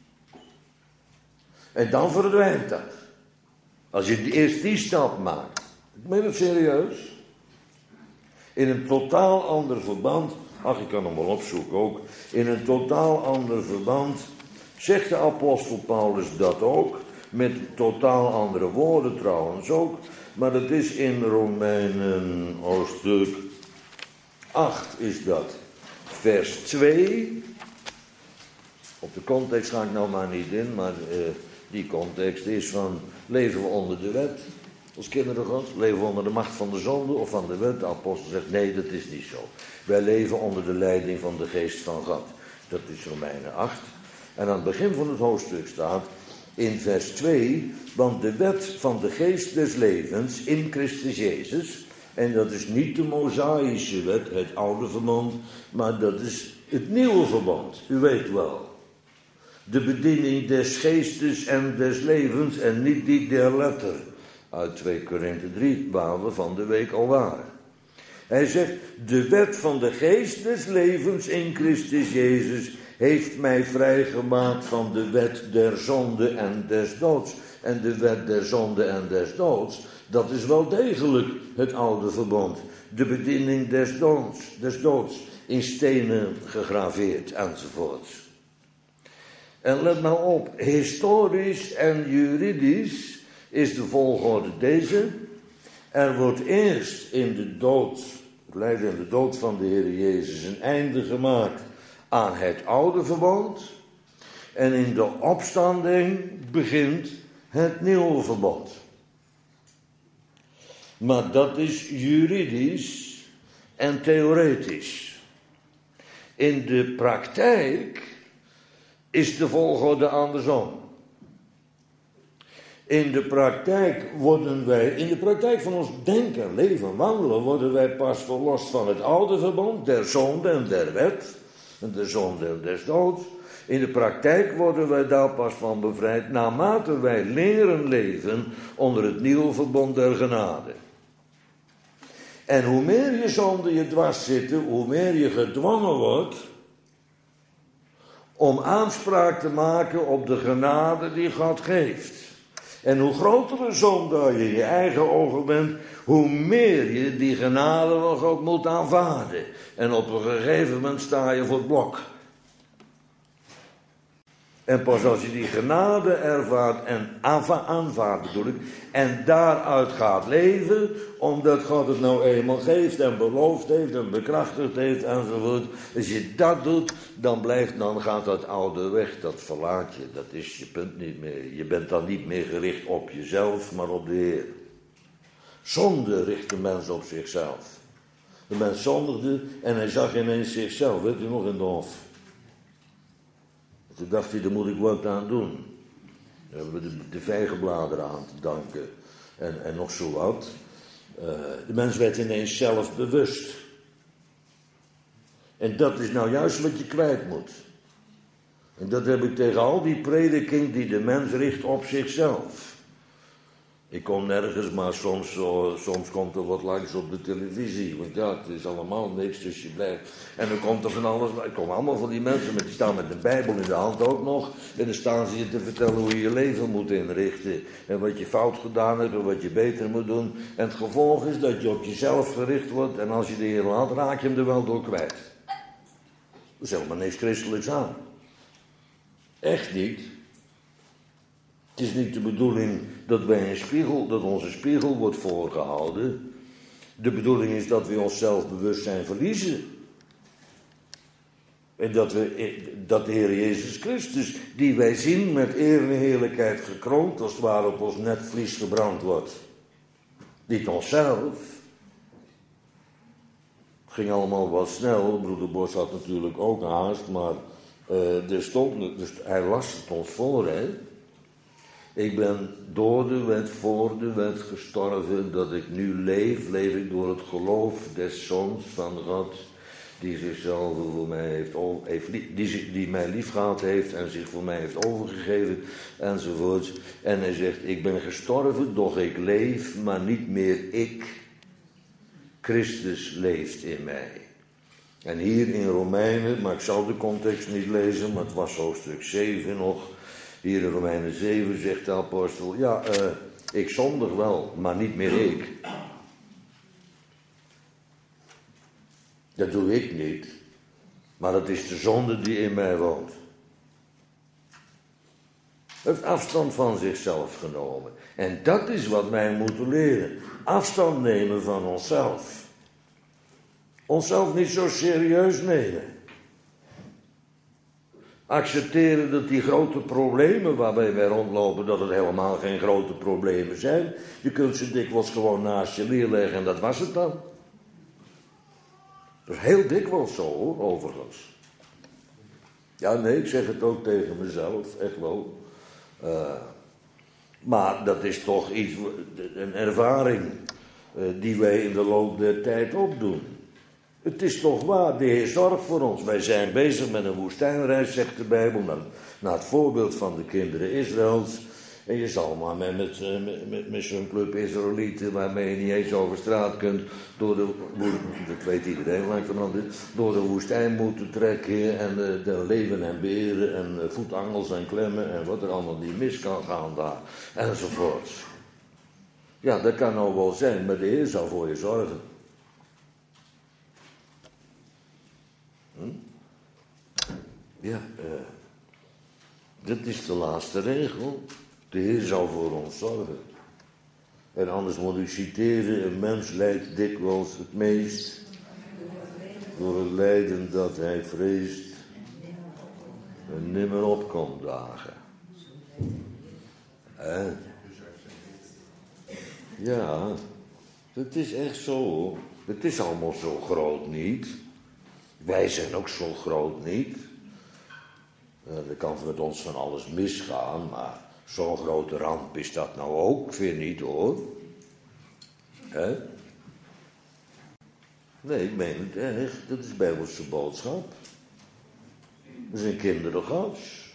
En dan verdwijnt dat. Als je eerst die stap maakt. Ik meen het serieus. In een totaal ander verband. Ach, ik kan hem wel opzoeken ook. In een totaal ander verband. Zegt de apostel Paulus dat ook. Met totaal andere woorden trouwens ook. Maar dat is in Romeinen hoofdstuk 8 is dat. Vers 2. Op de context ga ik nou maar niet in. Maar die context is van. Leven we onder de wet? Als kinderen Gods. Leven we onder de macht van de zonde of van de wet? De apostel zegt nee, dat is niet zo. Wij leven onder de leiding van de geest van God. Dat is Romeinen 8. En aan het begin van het hoofdstuk staat in vers 2, want de wet van de geest des levens in Christus Jezus, en dat is niet de Mosaïsche wet, het oude verbond, maar dat is het nieuwe verbond, u weet wel. De bediening des geestes en des levens en niet die der letter, uit 2 Korinthe 3, waar we van de week al waren. Hij zegt, de wet van de geest des levens in Christus Jezus heeft mij vrijgemaakt van de wet der zonde en des doods. En de wet der zonde en des doods, dat is wel degelijk het oude verbond. De bediening des doods, in stenen gegraveerd enzovoort. En let nou op, historisch en juridisch is de volgorde deze. Er wordt eerst in de dood, het lijden en de dood van de Heer Jezus, een einde gemaakt aan het oude verbond. En in de opstanding begint het nieuwe verbond. Maar dat is juridisch en theoretisch. In de praktijk is de volgorde andersom. In de praktijk van ons denken, leven, wandelen, worden wij pas verlost van het oude verbond, der zonde en der wet, en de zonde en des doods. In de praktijk worden wij daar pas van bevrijd, naarmate wij leren leven onder het nieuwe verbond der genade. En hoe meer je zonde je dwars zitten, hoe meer je gedwongen wordt om aanspraak te maken op de genade die God geeft. En hoe groter een zondaar je in je eigen ogen bent, hoe meer je die genade van God moet aanvaarden. En op een gegeven moment sta je voor het blok. En pas als je die genade ervaart en aanvaardt bedoel ik, en daaruit gaat leven, omdat God het nou eenmaal geeft en beloofd heeft en bekrachtigd heeft enzovoort. Als je dat doet, dan gaat dat oude weg, dat verlaat je, dat is je punt niet meer. Je bent dan niet meer gericht op jezelf, maar op de Heer. Zonde richt de mens op zichzelf. De mens zondigde en hij zag ineens zichzelf, weet u nog, in de hof. Toen dacht hij, daar moet ik wat aan doen. Daar hebben we de vijgenbladeren aan te danken. En nog zo wat. De mens werd ineens zelfbewust. En dat is nou juist wat je kwijt moet. En dat heb ik tegen al die prediking die de mens richt op zichzelf. Ik kom nergens, maar soms komt er wat langs op de televisie. Want ja, het is allemaal niks, dus je blijft. En dan komt er van alles. Er komen allemaal van die mensen, die staan met de Bijbel in de hand ook nog. En dan staan ze je te vertellen hoe je je leven moet inrichten. En wat je fout gedaan hebt en wat je beter moet doen. En het gevolg is dat je op jezelf gericht wordt. En als je de Heer laat, raak je hem er wel door kwijt. Er is helemaal niks christelijks aan. Echt niet. Het is niet de bedoeling dat dat onze spiegel wordt voorgehouden. De bedoeling is dat we ons zelfbewustzijn verliezen. En dat de Heer Jezus Christus, die wij zien met eer en heerlijkheid gekroond, als het ware op ons netvlies gebrand wordt. Niet onszelf. Het ging allemaal wat snel. Broeder Bos had natuurlijk ook haast, maar dus hij las het ons voor, hè. Ik ben door de wet, voor de wet gestorven, dat ik nu leef ik door het geloof des Zoons van God, die zichzelf voor mij die mij liefgehad heeft en zich voor mij heeft overgegeven, enzovoort. En hij zegt, ik ben gestorven, doch ik leef, maar niet meer ik. Christus leeft in mij. En hier in Romeinen, maar ik zal de context niet lezen, maar het was hoofdstuk 7 nog. Hier in Romeinen 7 zegt de apostel, ik zondig wel, maar niet meer ik. Dat doe ik niet, maar dat is de zonde die in mij woont. Hij heeft afstand van zichzelf genomen. En dat is wat wij moeten leren. Afstand nemen van onszelf. Onszelf niet zo serieus nemen. Accepteren dat die grote problemen waarbij wij rondlopen, dat het helemaal geen grote problemen zijn. Je kunt ze dikwijls gewoon naast je neerleggen en dat was het dan. Dat is heel dikwijls zo hoor, overigens. Ja, nee, ik zeg het ook tegen mezelf, echt wel. Maar dat is toch een ervaring die wij in de loop der tijd opdoen. Het is toch waar, de Heer zorgt voor ons. Wij zijn bezig met een woestijnreis, zegt de Bijbel, naar het voorbeeld van de kinderen Israëls. En je zal maar met zo'n club Israëlieten, waarmee je niet eens over straat kunt, dat weet iedereen langzamerhand, door de woestijn moeten trekken en de leeuwen en beren en voetangels en klemmen en wat er allemaal niet mis kan gaan daar, enzovoorts. Ja, dat kan nou wel zijn, maar de Heer zal voor je zorgen. Ja, dit is de laatste regel. De Heer zal voor ons zorgen. En anders moet ik citeren, een mens lijdt dikwijls het meest door het lijden dat hij vreest en nimmer opkomt dagen. Ja, het is echt zo. Het is allemaal zo groot niet. Wij zijn ook zo groot niet. Er kan met ons van alles misgaan, maar zo'n grote ramp is dat nou ook weer niet hoor. Hè? Nee, ik meen het echt. Dat is Bijbelse boodschap. Dat is een kindergas.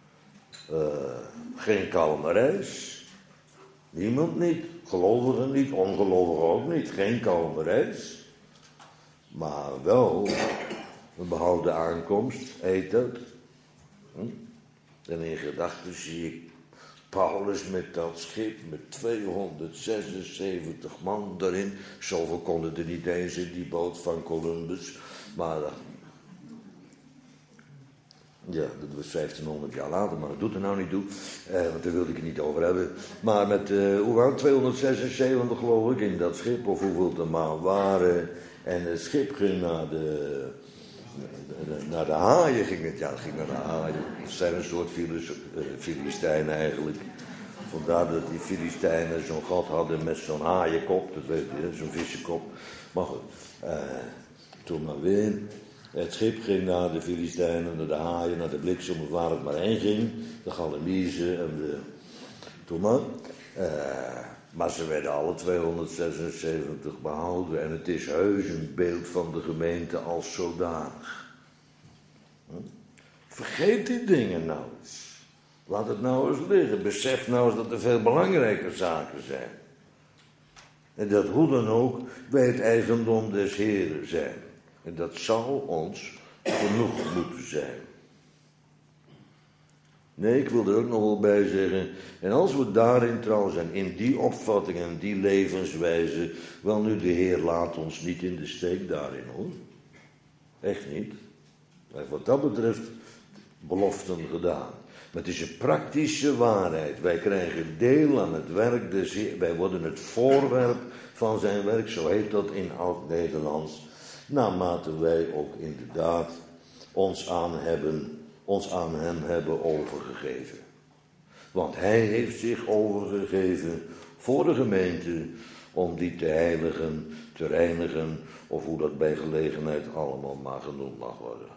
Geen kalme reis. Niemand niet. Gelovigen niet, ongelovigen ook niet. Geen kalme reis. Maar wel een behouden aankomst, heet dat. En in gedachten zie ik Paulus met dat schip met 276 man erin. Zoveel konden er niet eens in die boot van Columbus. Maar ja, dat was 1500 jaar later, maar dat doet er nou niet toe. Want daar wilde ik het niet over hebben. Maar met, hoe 276 geloof ik in dat schip, of hoeveel het er maar waren. En het schip ging naar de haaien, ging het naar de haaien. Dat zijn een soort Filistijnen eigenlijk. Vandaar dat die Filistijnen zo'n gat hadden met zo'n haaienkop, dat weet je, zo'n vissenkop. Maar goed, toen maar weer. Het schip ging naar de Filistijnen, naar de haaien, naar de bliksem, of waar het maar heen ging. De Galamiezen en de... Toen maar. Maar ze werden alle 276 behouden. En het is heus een beeld van de gemeente als zodanig. Vergeet die dingen nou eens. Laat het nou eens liggen. Besef nou eens dat er veel belangrijke zaken zijn. En dat hoe dan ook wij het eigendom des Heren zijn. En dat zal ons genoeg moeten zijn. Nee, ik wil er ook nog wel bij zeggen. En als we daarin trouw zijn, in die opvatting en die levenswijze. Wel nu, de Heer laat ons niet in de steek daarin, hoor. Echt niet. Hij heeft wat dat betreft beloften gedaan. Maar het is een praktische waarheid. Wij krijgen deel aan het werk des Heer. Wij worden het voorwerp van zijn werk. Zo heet dat in Oud-Nederlands. Naarmate wij ook inderdaad ons aan hem hebben overgegeven. Want hij heeft zich overgegeven voor de gemeente om die te heiligen, te reinigen, of hoe dat bij gelegenheid allemaal maar genoemd mag worden.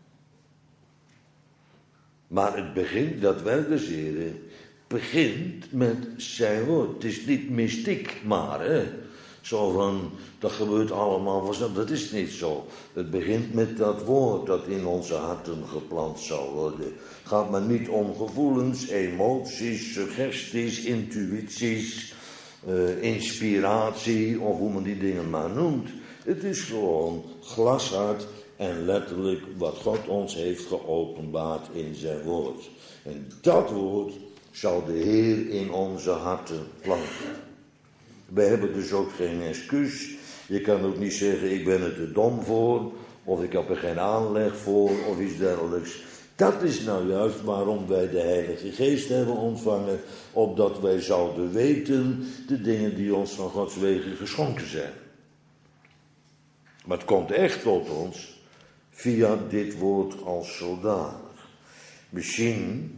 Maar het begint, dat werk des Heren, begint met zijn woord. Het is niet mystiek maar, hè. Zo van, dat gebeurt allemaal vanzelf. Dat is niet zo. Het begint met dat woord dat in onze harten geplant zal worden. Het gaat maar niet om gevoelens, emoties, suggesties, intuïties, inspiratie of hoe men die dingen maar noemt. Het is gewoon glashard en letterlijk wat God ons heeft geopenbaard in zijn woord. En dat woord zal de Heer in onze harten planten. Wij hebben dus ook geen excuus. Je kan ook niet zeggen, ik ben er te dom voor, of ik heb er geen aanleg voor, of iets dergelijks. Dat is nou juist waarom wij de Heilige Geest hebben ontvangen, opdat wij zouden weten de dingen die ons van Gods wegen geschonken zijn. Maar het komt echt tot ons via dit woord als zodanig. Misschien...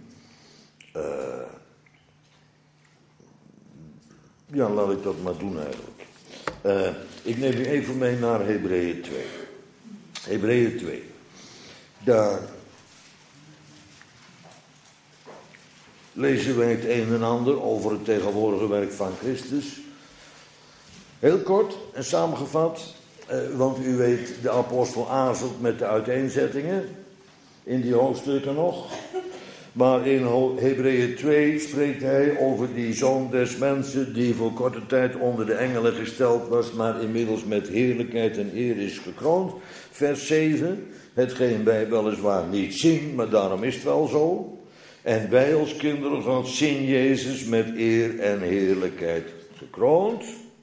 Ja, laat ik dat maar doen eigenlijk. Ik neem u even mee naar Hebreeën 2. Hebreeën 2. Daar lezen wij het een en ander over het tegenwoordige werk van Christus. Heel kort en samengevat, want u weet, de apostel aarzelt met de uiteenzettingen in die hoofdstukken nog. Maar in Hebreeën 2 spreekt hij over die zoon des mensen die voor korte tijd onder de engelen gesteld was, maar inmiddels met heerlijkheid en eer is gekroond. Vers 7, hetgeen wij weliswaar niet zien, maar daarom is het wel zo. En wij als kinderen van zien Jezus met eer en heerlijkheid gekroond.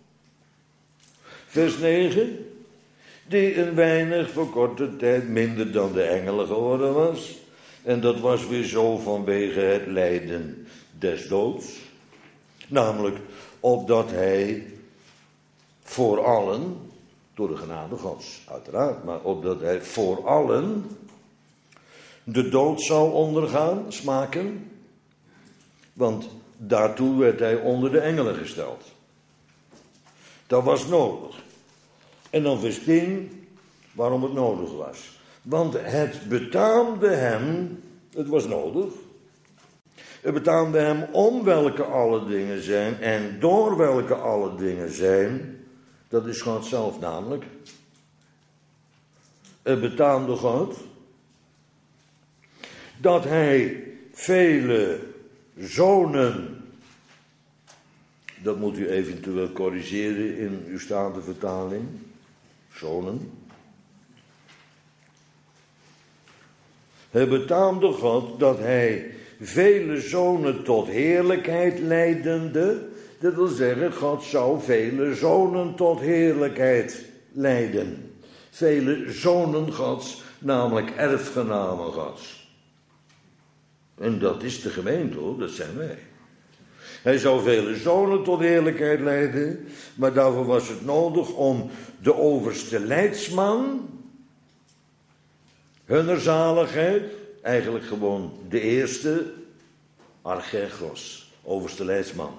Vers 9, die een weinig voor korte tijd minder dan de engelen geworden was. En dat was weer zo vanwege het lijden des doods. Namelijk opdat hij voor allen, door de genade Gods uiteraard, maar opdat hij voor allen de dood zou ondergaan, smaken. Want daartoe werd hij onder de engelen gesteld. Dat was nodig. En dan vers 10, waarom het nodig was. Want het betaamde hem, het was nodig, het betaamde hem om welke alle dingen zijn en door welke alle dingen zijn, dat is God zelf namelijk. Het betaamde God dat hij vele zonen, dat moet u eventueel corrigeren in uw Statenvertaling, zonen. Het betaamde God dat hij vele zonen tot heerlijkheid leidende, dat wil zeggen, God zou vele zonen tot heerlijkheid leiden. Vele zonen Gods, namelijk erfgenamen Gods. En dat is de gemeente hoor, dat zijn wij. Hij zou vele zonen tot heerlijkheid leiden, maar daarvoor was het nodig om de overste leidsman, hunner zaligheid, eigenlijk gewoon de eerste, archegos, overste leidsman.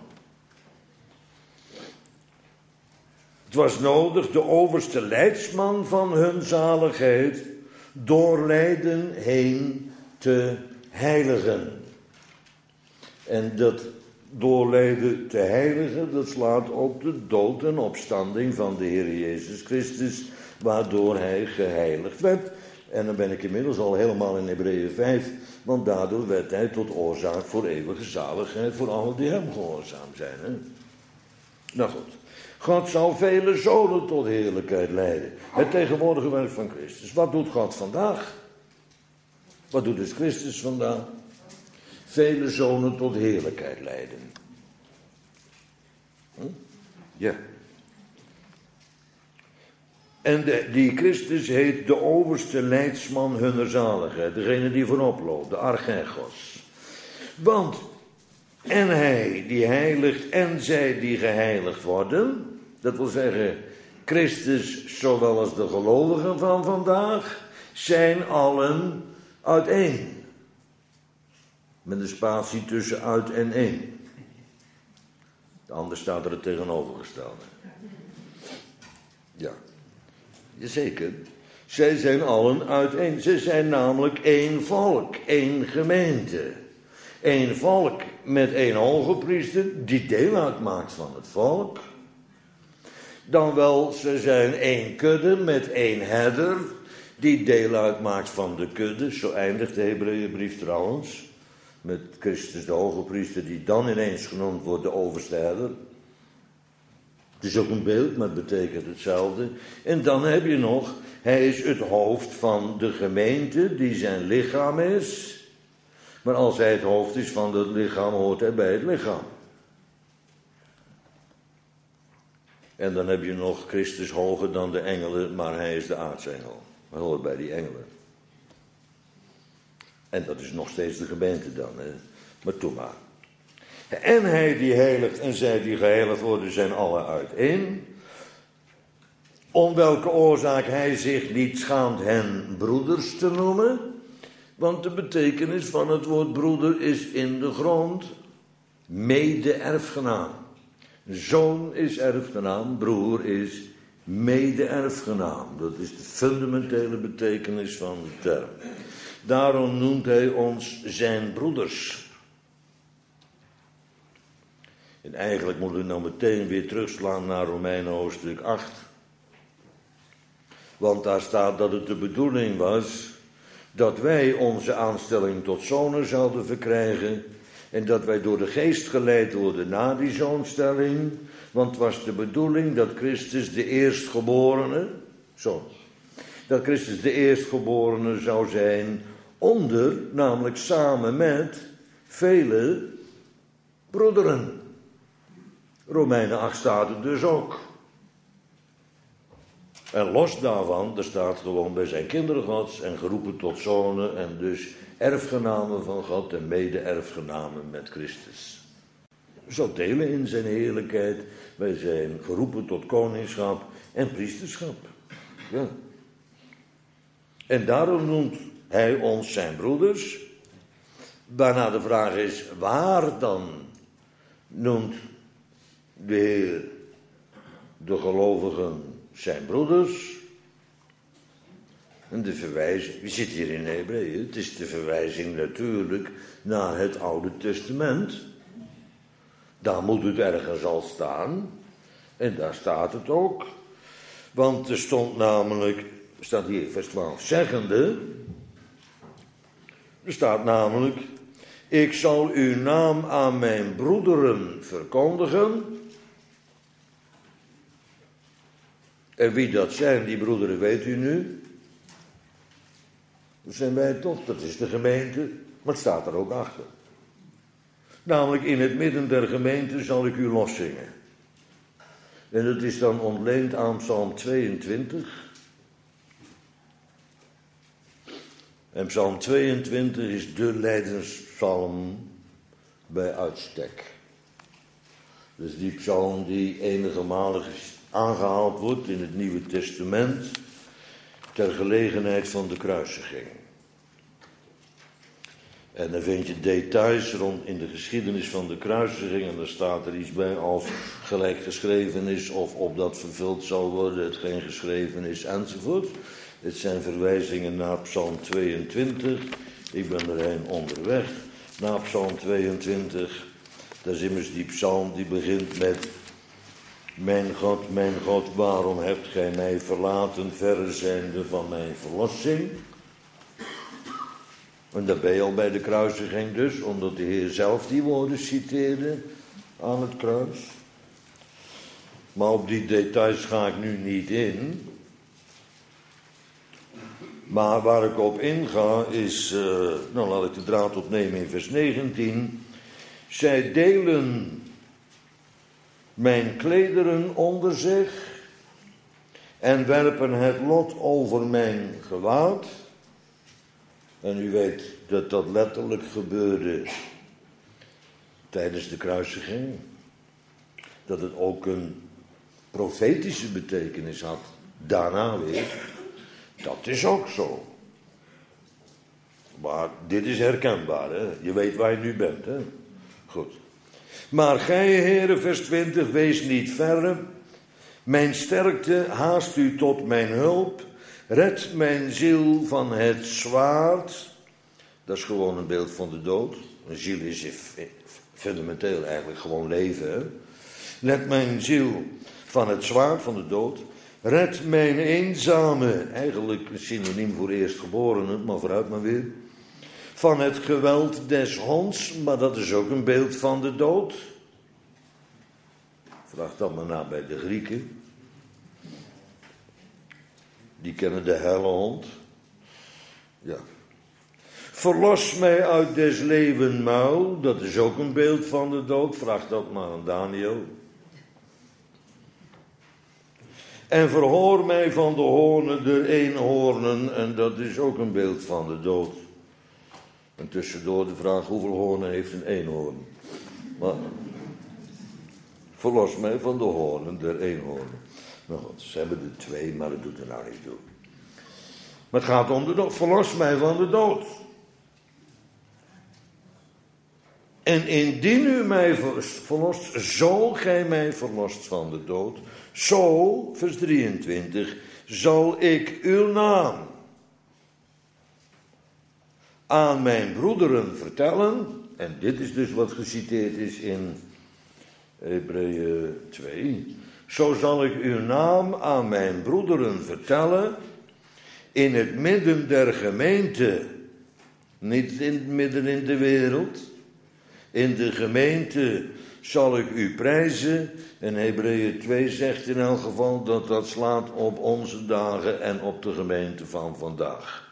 Het was nodig de overste leidsman van hun zaligheid door lijden heen te heiligen. En dat door lijden te heiligen, dat slaat op de dood en opstanding van de Heer Jezus Christus, waardoor hij geheiligd werd. En dan ben ik inmiddels al helemaal in Hebreeën 5, want daardoor werd hij tot oorzaak voor eeuwige zaligheid voor allen die hem gehoorzaam zijn. Hè? Nou goed, God zal vele zonen tot heerlijkheid leiden. Het tegenwoordige werk van Christus. Wat doet God vandaag? Wat doet dus Christus vandaag? Vele zonen tot heerlijkheid leiden. Ja. En die Christus heet de overste leidsman hunner zaligheid. Degene die voorop loopt, de archegos. Want en hij die heiligt en zij die geheiligd worden, dat wil zeggen Christus zowel als de gelovigen van vandaag, zijn allen uiteen. Met een spatie tussen uit en één. Anders staat er het tegenovergestelde. Ja. Jazeker. Zij zijn allen uiteen. Ze zijn namelijk één volk, één gemeente. Eén volk met één hogepriester die deel uitmaakt van het volk. Dan wel, ze zijn één kudde met één herder die deel uitmaakt van de kudde. Zo eindigt de Hebreeënbrief trouwens. Met Christus de hogepriester die dan ineens genoemd wordt de overste herder. Het is ook een beeld, maar het betekent hetzelfde. En dan heb je nog, hij is het hoofd van de gemeente die zijn lichaam is. Maar als hij het hoofd is van het lichaam, hoort hij bij het lichaam. En dan heb je nog Christus hoger dan de engelen, maar hij is de aartsengel. Hij hoort bij die engelen. En dat is nog steeds de gemeente dan, hè. Maar toe maar. En hij die heiligt en zij die geheiligd worden, zijn alle uiteen. Om welke oorzaak hij zich niet schaamt hen broeders te noemen. Want de betekenis van het woord broeder is in de grond mede-erfgenaam. Zoon is erfgenaam, broer is mede-erfgenaam. Dat is de fundamentele betekenis van de term. Daarom noemt hij ons zijn broeders. En eigenlijk moeten we nou meteen weer terugslaan naar Romeinen hoofdstuk 8. Want daar staat dat het de bedoeling was dat wij onze aanstelling tot zonen zouden verkrijgen. En dat wij door de geest geleid worden na die zoonstelling. Want het was de bedoeling dat Christus de eerstgeborene, dat Christus de eerstgeborene zou zijn onder, namelijk samen met vele broederen. Romeinen 8 staat er dus ook. En los daarvan, er staat gewoon bij zijn kinderen Gods en geroepen tot zonen en dus erfgenamen van God en mede-erfgenamen met Christus. Zo delen in zijn heerlijkheid, wij zijn geroepen tot koningschap en priesterschap. Ja. En daarom noemt hij ons zijn broeders. Waarna de vraag is, waar dan noemt de Heer de gelovigen zijn broeders? En de verwijzing, wie zit hier in Hebreeën? Het is de verwijzing natuurlijk naar het Oude Testament. Daar moet het ergens al staan. En daar staat het ook. Want er stond namelijk, staat hier vers 12, zeggende. Er staat namelijk, ik zal uw naam aan mijn broederen verkondigen. En wie dat zijn, die broederen, weet u nu. Dat zijn wij toch, dat is de gemeente, maar het staat er ook achter. Namelijk in het midden der gemeente zal ik u loszingen. En dat is dan ontleend aan Psalm 22. En Psalm 22 is de lijdenspsalm bij uitstek. Dus die psalm die enige malen aangehaald wordt in het Nieuwe Testament ter gelegenheid van de kruisiging. En dan vind je details rond in de geschiedenis van de kruisiging en daar staat er iets bij als gelijk geschreven is of opdat vervuld zal worden, hetgeen geschreven is enzovoort. Het zijn verwijzingen naar Psalm 22. Ik ben erheen onderweg naar Psalm 22. Dat is immers die psalm die begint met: mijn God, waarom hebt gij mij verlaten, verre zijnde van mijn verlossing? En daar ben je al bij de kruisiging dus, omdat de Heer zelf die woorden citeerde aan het kruis. Maar op die details ga ik nu niet in. Maar waar ik op inga is, nou laat ik de draad opnemen in vers 19. Zij delen mijn klederen onder zich en werpen het lot over mijn gewaad. En u weet dat dat letterlijk gebeurde tijdens de kruisiging. Dat het ook een profetische betekenis had daarna weer. Dat is ook zo. Maar dit is herkenbaar, hè? Je weet waar je nu bent, hè? Goed. Maar gij, Heere, vers 20, wees niet verre. Mijn sterkte haast u tot mijn hulp. Red mijn ziel van het zwaard. Dat is gewoon een beeld van de dood. Een ziel is fundamenteel eigenlijk gewoon leven, hè? Red mijn ziel van het zwaard van de dood. Red mijn eenzame, eigenlijk een synoniem voor eerstgeborene, maar vooruit maar weer. Van het geweld des honds, maar dat is ook een beeld van de dood. Vraag dat maar na bij de Grieken. Die kennen de hellehond. Ja. Verlos mij uit des leeuwen muil, dat is ook een beeld van de dood. Vraag dat maar aan Daniel. En verhoor mij van de hoornen der eenhoornen, en dat is ook een beeld van de dood. En tussendoor de vraag, hoeveel hoornen heeft een eenhoorn? Maar, verlos mij van de hoornen der eenhoornen. Nou goed, ze hebben er 2, maar dat doet er nou niet toe. Maar het gaat om de dood. Verlos mij van de dood. En indien u mij verlost, zo gij mij verlost van de dood, zo, vers 23, zal ik uw naam aan mijn broederen vertellen. En dit is dus wat geciteerd is in Hebreeën 2. Zo zal ik uw naam aan mijn broederen vertellen in het midden der gemeente. Niet in het midden in de wereld. In de gemeente zal ik u prijzen. En Hebreeën 2 zegt in elk geval dat dat slaat op onze dagen en op de gemeente van vandaag.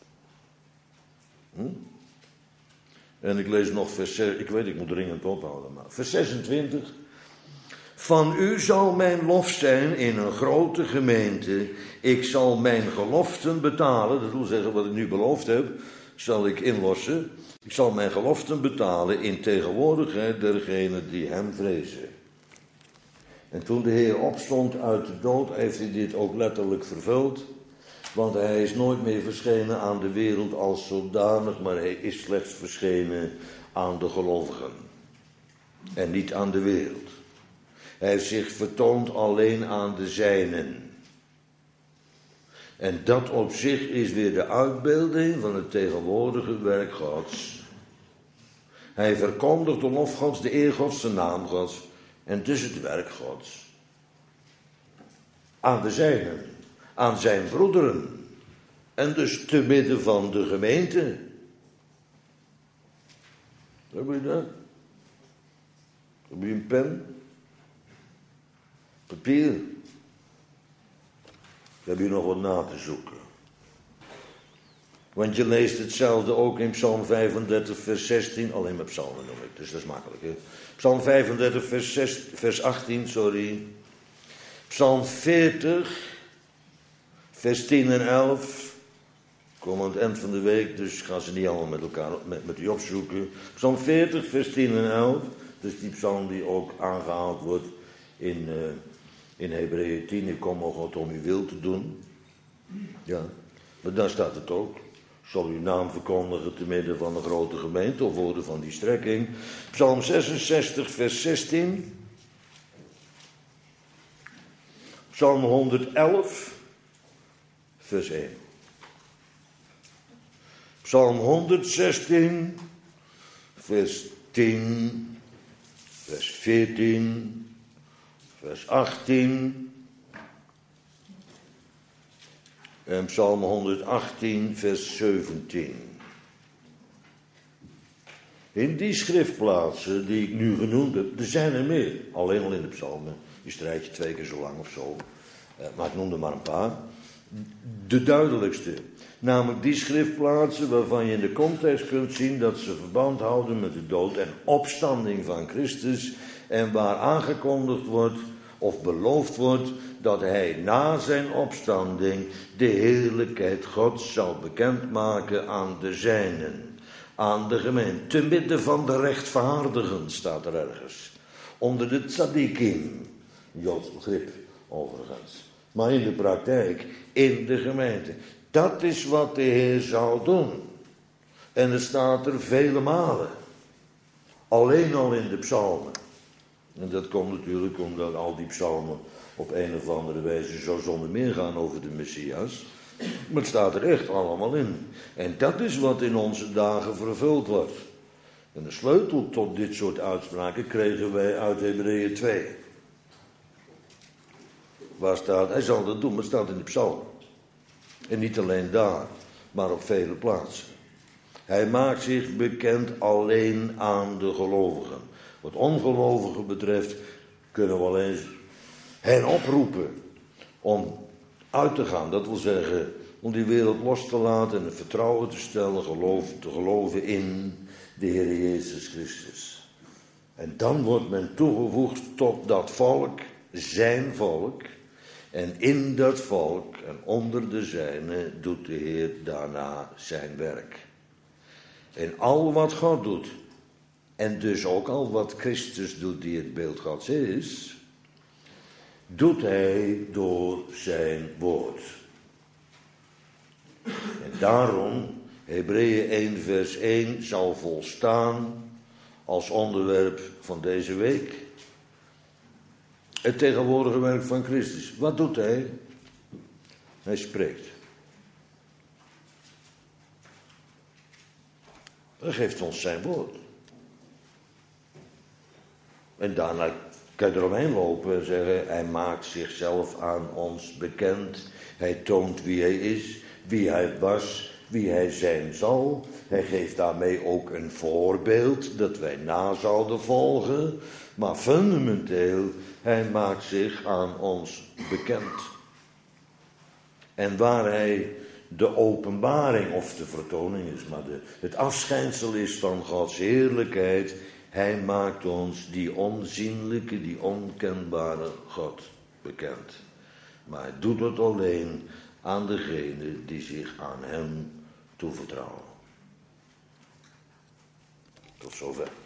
En ik lees nog vers 6, ik weet ik moet dringend ophouden, maar vers 26. Van u zal mijn lof zijn in een grote gemeente. Ik zal mijn geloften betalen, dat wil zeggen wat ik nu beloofd heb, zal ik inlossen. Ik zal mijn geloften betalen in tegenwoordigheid dergenen die hem vrezen. En toen de Heer opstond uit de dood, heeft hij dit ook letterlijk vervuld. Want hij is nooit meer verschenen aan de wereld als zodanig, maar hij is slechts verschenen aan de gelovigen. En niet aan de wereld. Hij heeft zich vertoond alleen aan de zijnen. En dat op zich is weer de uitbeelding van het tegenwoordige werk Gods. Hij verkondigt de lof Gods, de eer Gods, de naam Gods. En het is het werk Gods. Aan de zijnen. Aan zijn broederen. En dus te midden van de gemeente. Heb je dat? Heb je een pen? Papier? Heb je nog wat na te zoeken? Want je leest hetzelfde ook in Psalm 35 vers 16, alleen maar psalmen noem ik, dus dat is makkelijk. Hè? Psalm 35 vers 18, sorry. Psalm 40 vers 10 en 11. Kom aan het eind van de week, dus ik ga ze niet allemaal met elkaar met u opzoeken. Psalm 40 vers 10 en 11. Dus die psalm die ook aangehaald wordt in Hebreeën 10. Ik kom ook wat om uw wil te doen. Ja, maar daar staat het ook. Zal uw naam verkondigen te midden van een grote gemeente, of woorden van die strekking. Psalm 66 vers 16. Psalm 111 vers 1. Psalm 116 vers 10, vers 14, vers 18. En Psalm 118, vers 17. In die schriftplaatsen die ik nu genoemd heb, er zijn er meer. Alleen al in de psalmen. Je strijd je 2 keer zo lang of zo. Maar ik noem er maar een paar. De duidelijkste. Namelijk die schriftplaatsen waarvan je in de context kunt zien dat ze verband houden met de dood en opstanding van Christus. En waar aangekondigd wordt of beloofd wordt dat hij na zijn opstanding de heerlijkheid Gods zal bekendmaken aan de zijnen. Aan de gemeente. Te midden van de rechtvaardigen staat er ergens. Onder de tzadikim. Joods begrip overigens. Maar in de praktijk, in de gemeente. Dat is wat de Heer zal doen. En het staat er vele malen. Alleen al in de psalmen. En dat komt natuurlijk omdat al die psalmen op een of andere wijze zo zonder meer gaan over de Messias. Maar het staat er echt allemaal in. En dat is wat in onze dagen vervuld wordt. En de sleutel tot dit soort uitspraken kregen wij uit Hebreeën 2. Waar staat, hij zal dat doen, maar het staat in de psalmen. En niet alleen daar, maar op vele plaatsen. Hij maakt zich bekend alleen aan de gelovigen. Wat ongelovigen betreft kunnen we alleen hen oproepen om uit te gaan. Dat wil zeggen, om die wereld los te laten en het vertrouwen te stellen, te geloven in de Heer Jezus Christus. En dan wordt men toegevoegd tot dat volk, zijn volk. En in dat volk en onder de zijnen doet de Heer daarna zijn werk. En al wat God doet, en dus ook al wat Christus doet die het beeld Gods is, doet hij door zijn woord. En daarom, Hebreeën 1 vers 1 zal volstaan als onderwerp van deze week. Het tegenwoordige werk van Christus. Wat doet hij? Hij spreekt. Hij geeft ons zijn woord. En daarna kan je eromheen lopen en zeggen, hij maakt zichzelf aan ons bekend. Hij toont wie hij is, wie hij was, wie hij zijn zal. Hij geeft daarmee ook een voorbeeld dat wij na zouden volgen. Maar fundamenteel, hij maakt zich aan ons bekend. En waar hij de openbaring of de vertoning is, maar het afschijnsel is van Gods heerlijkheid. Hij maakt ons die onzienlijke, die onkenbare God bekend. Maar hij doet het alleen aan degene die zich aan hem toevertrouwen. Tot zover.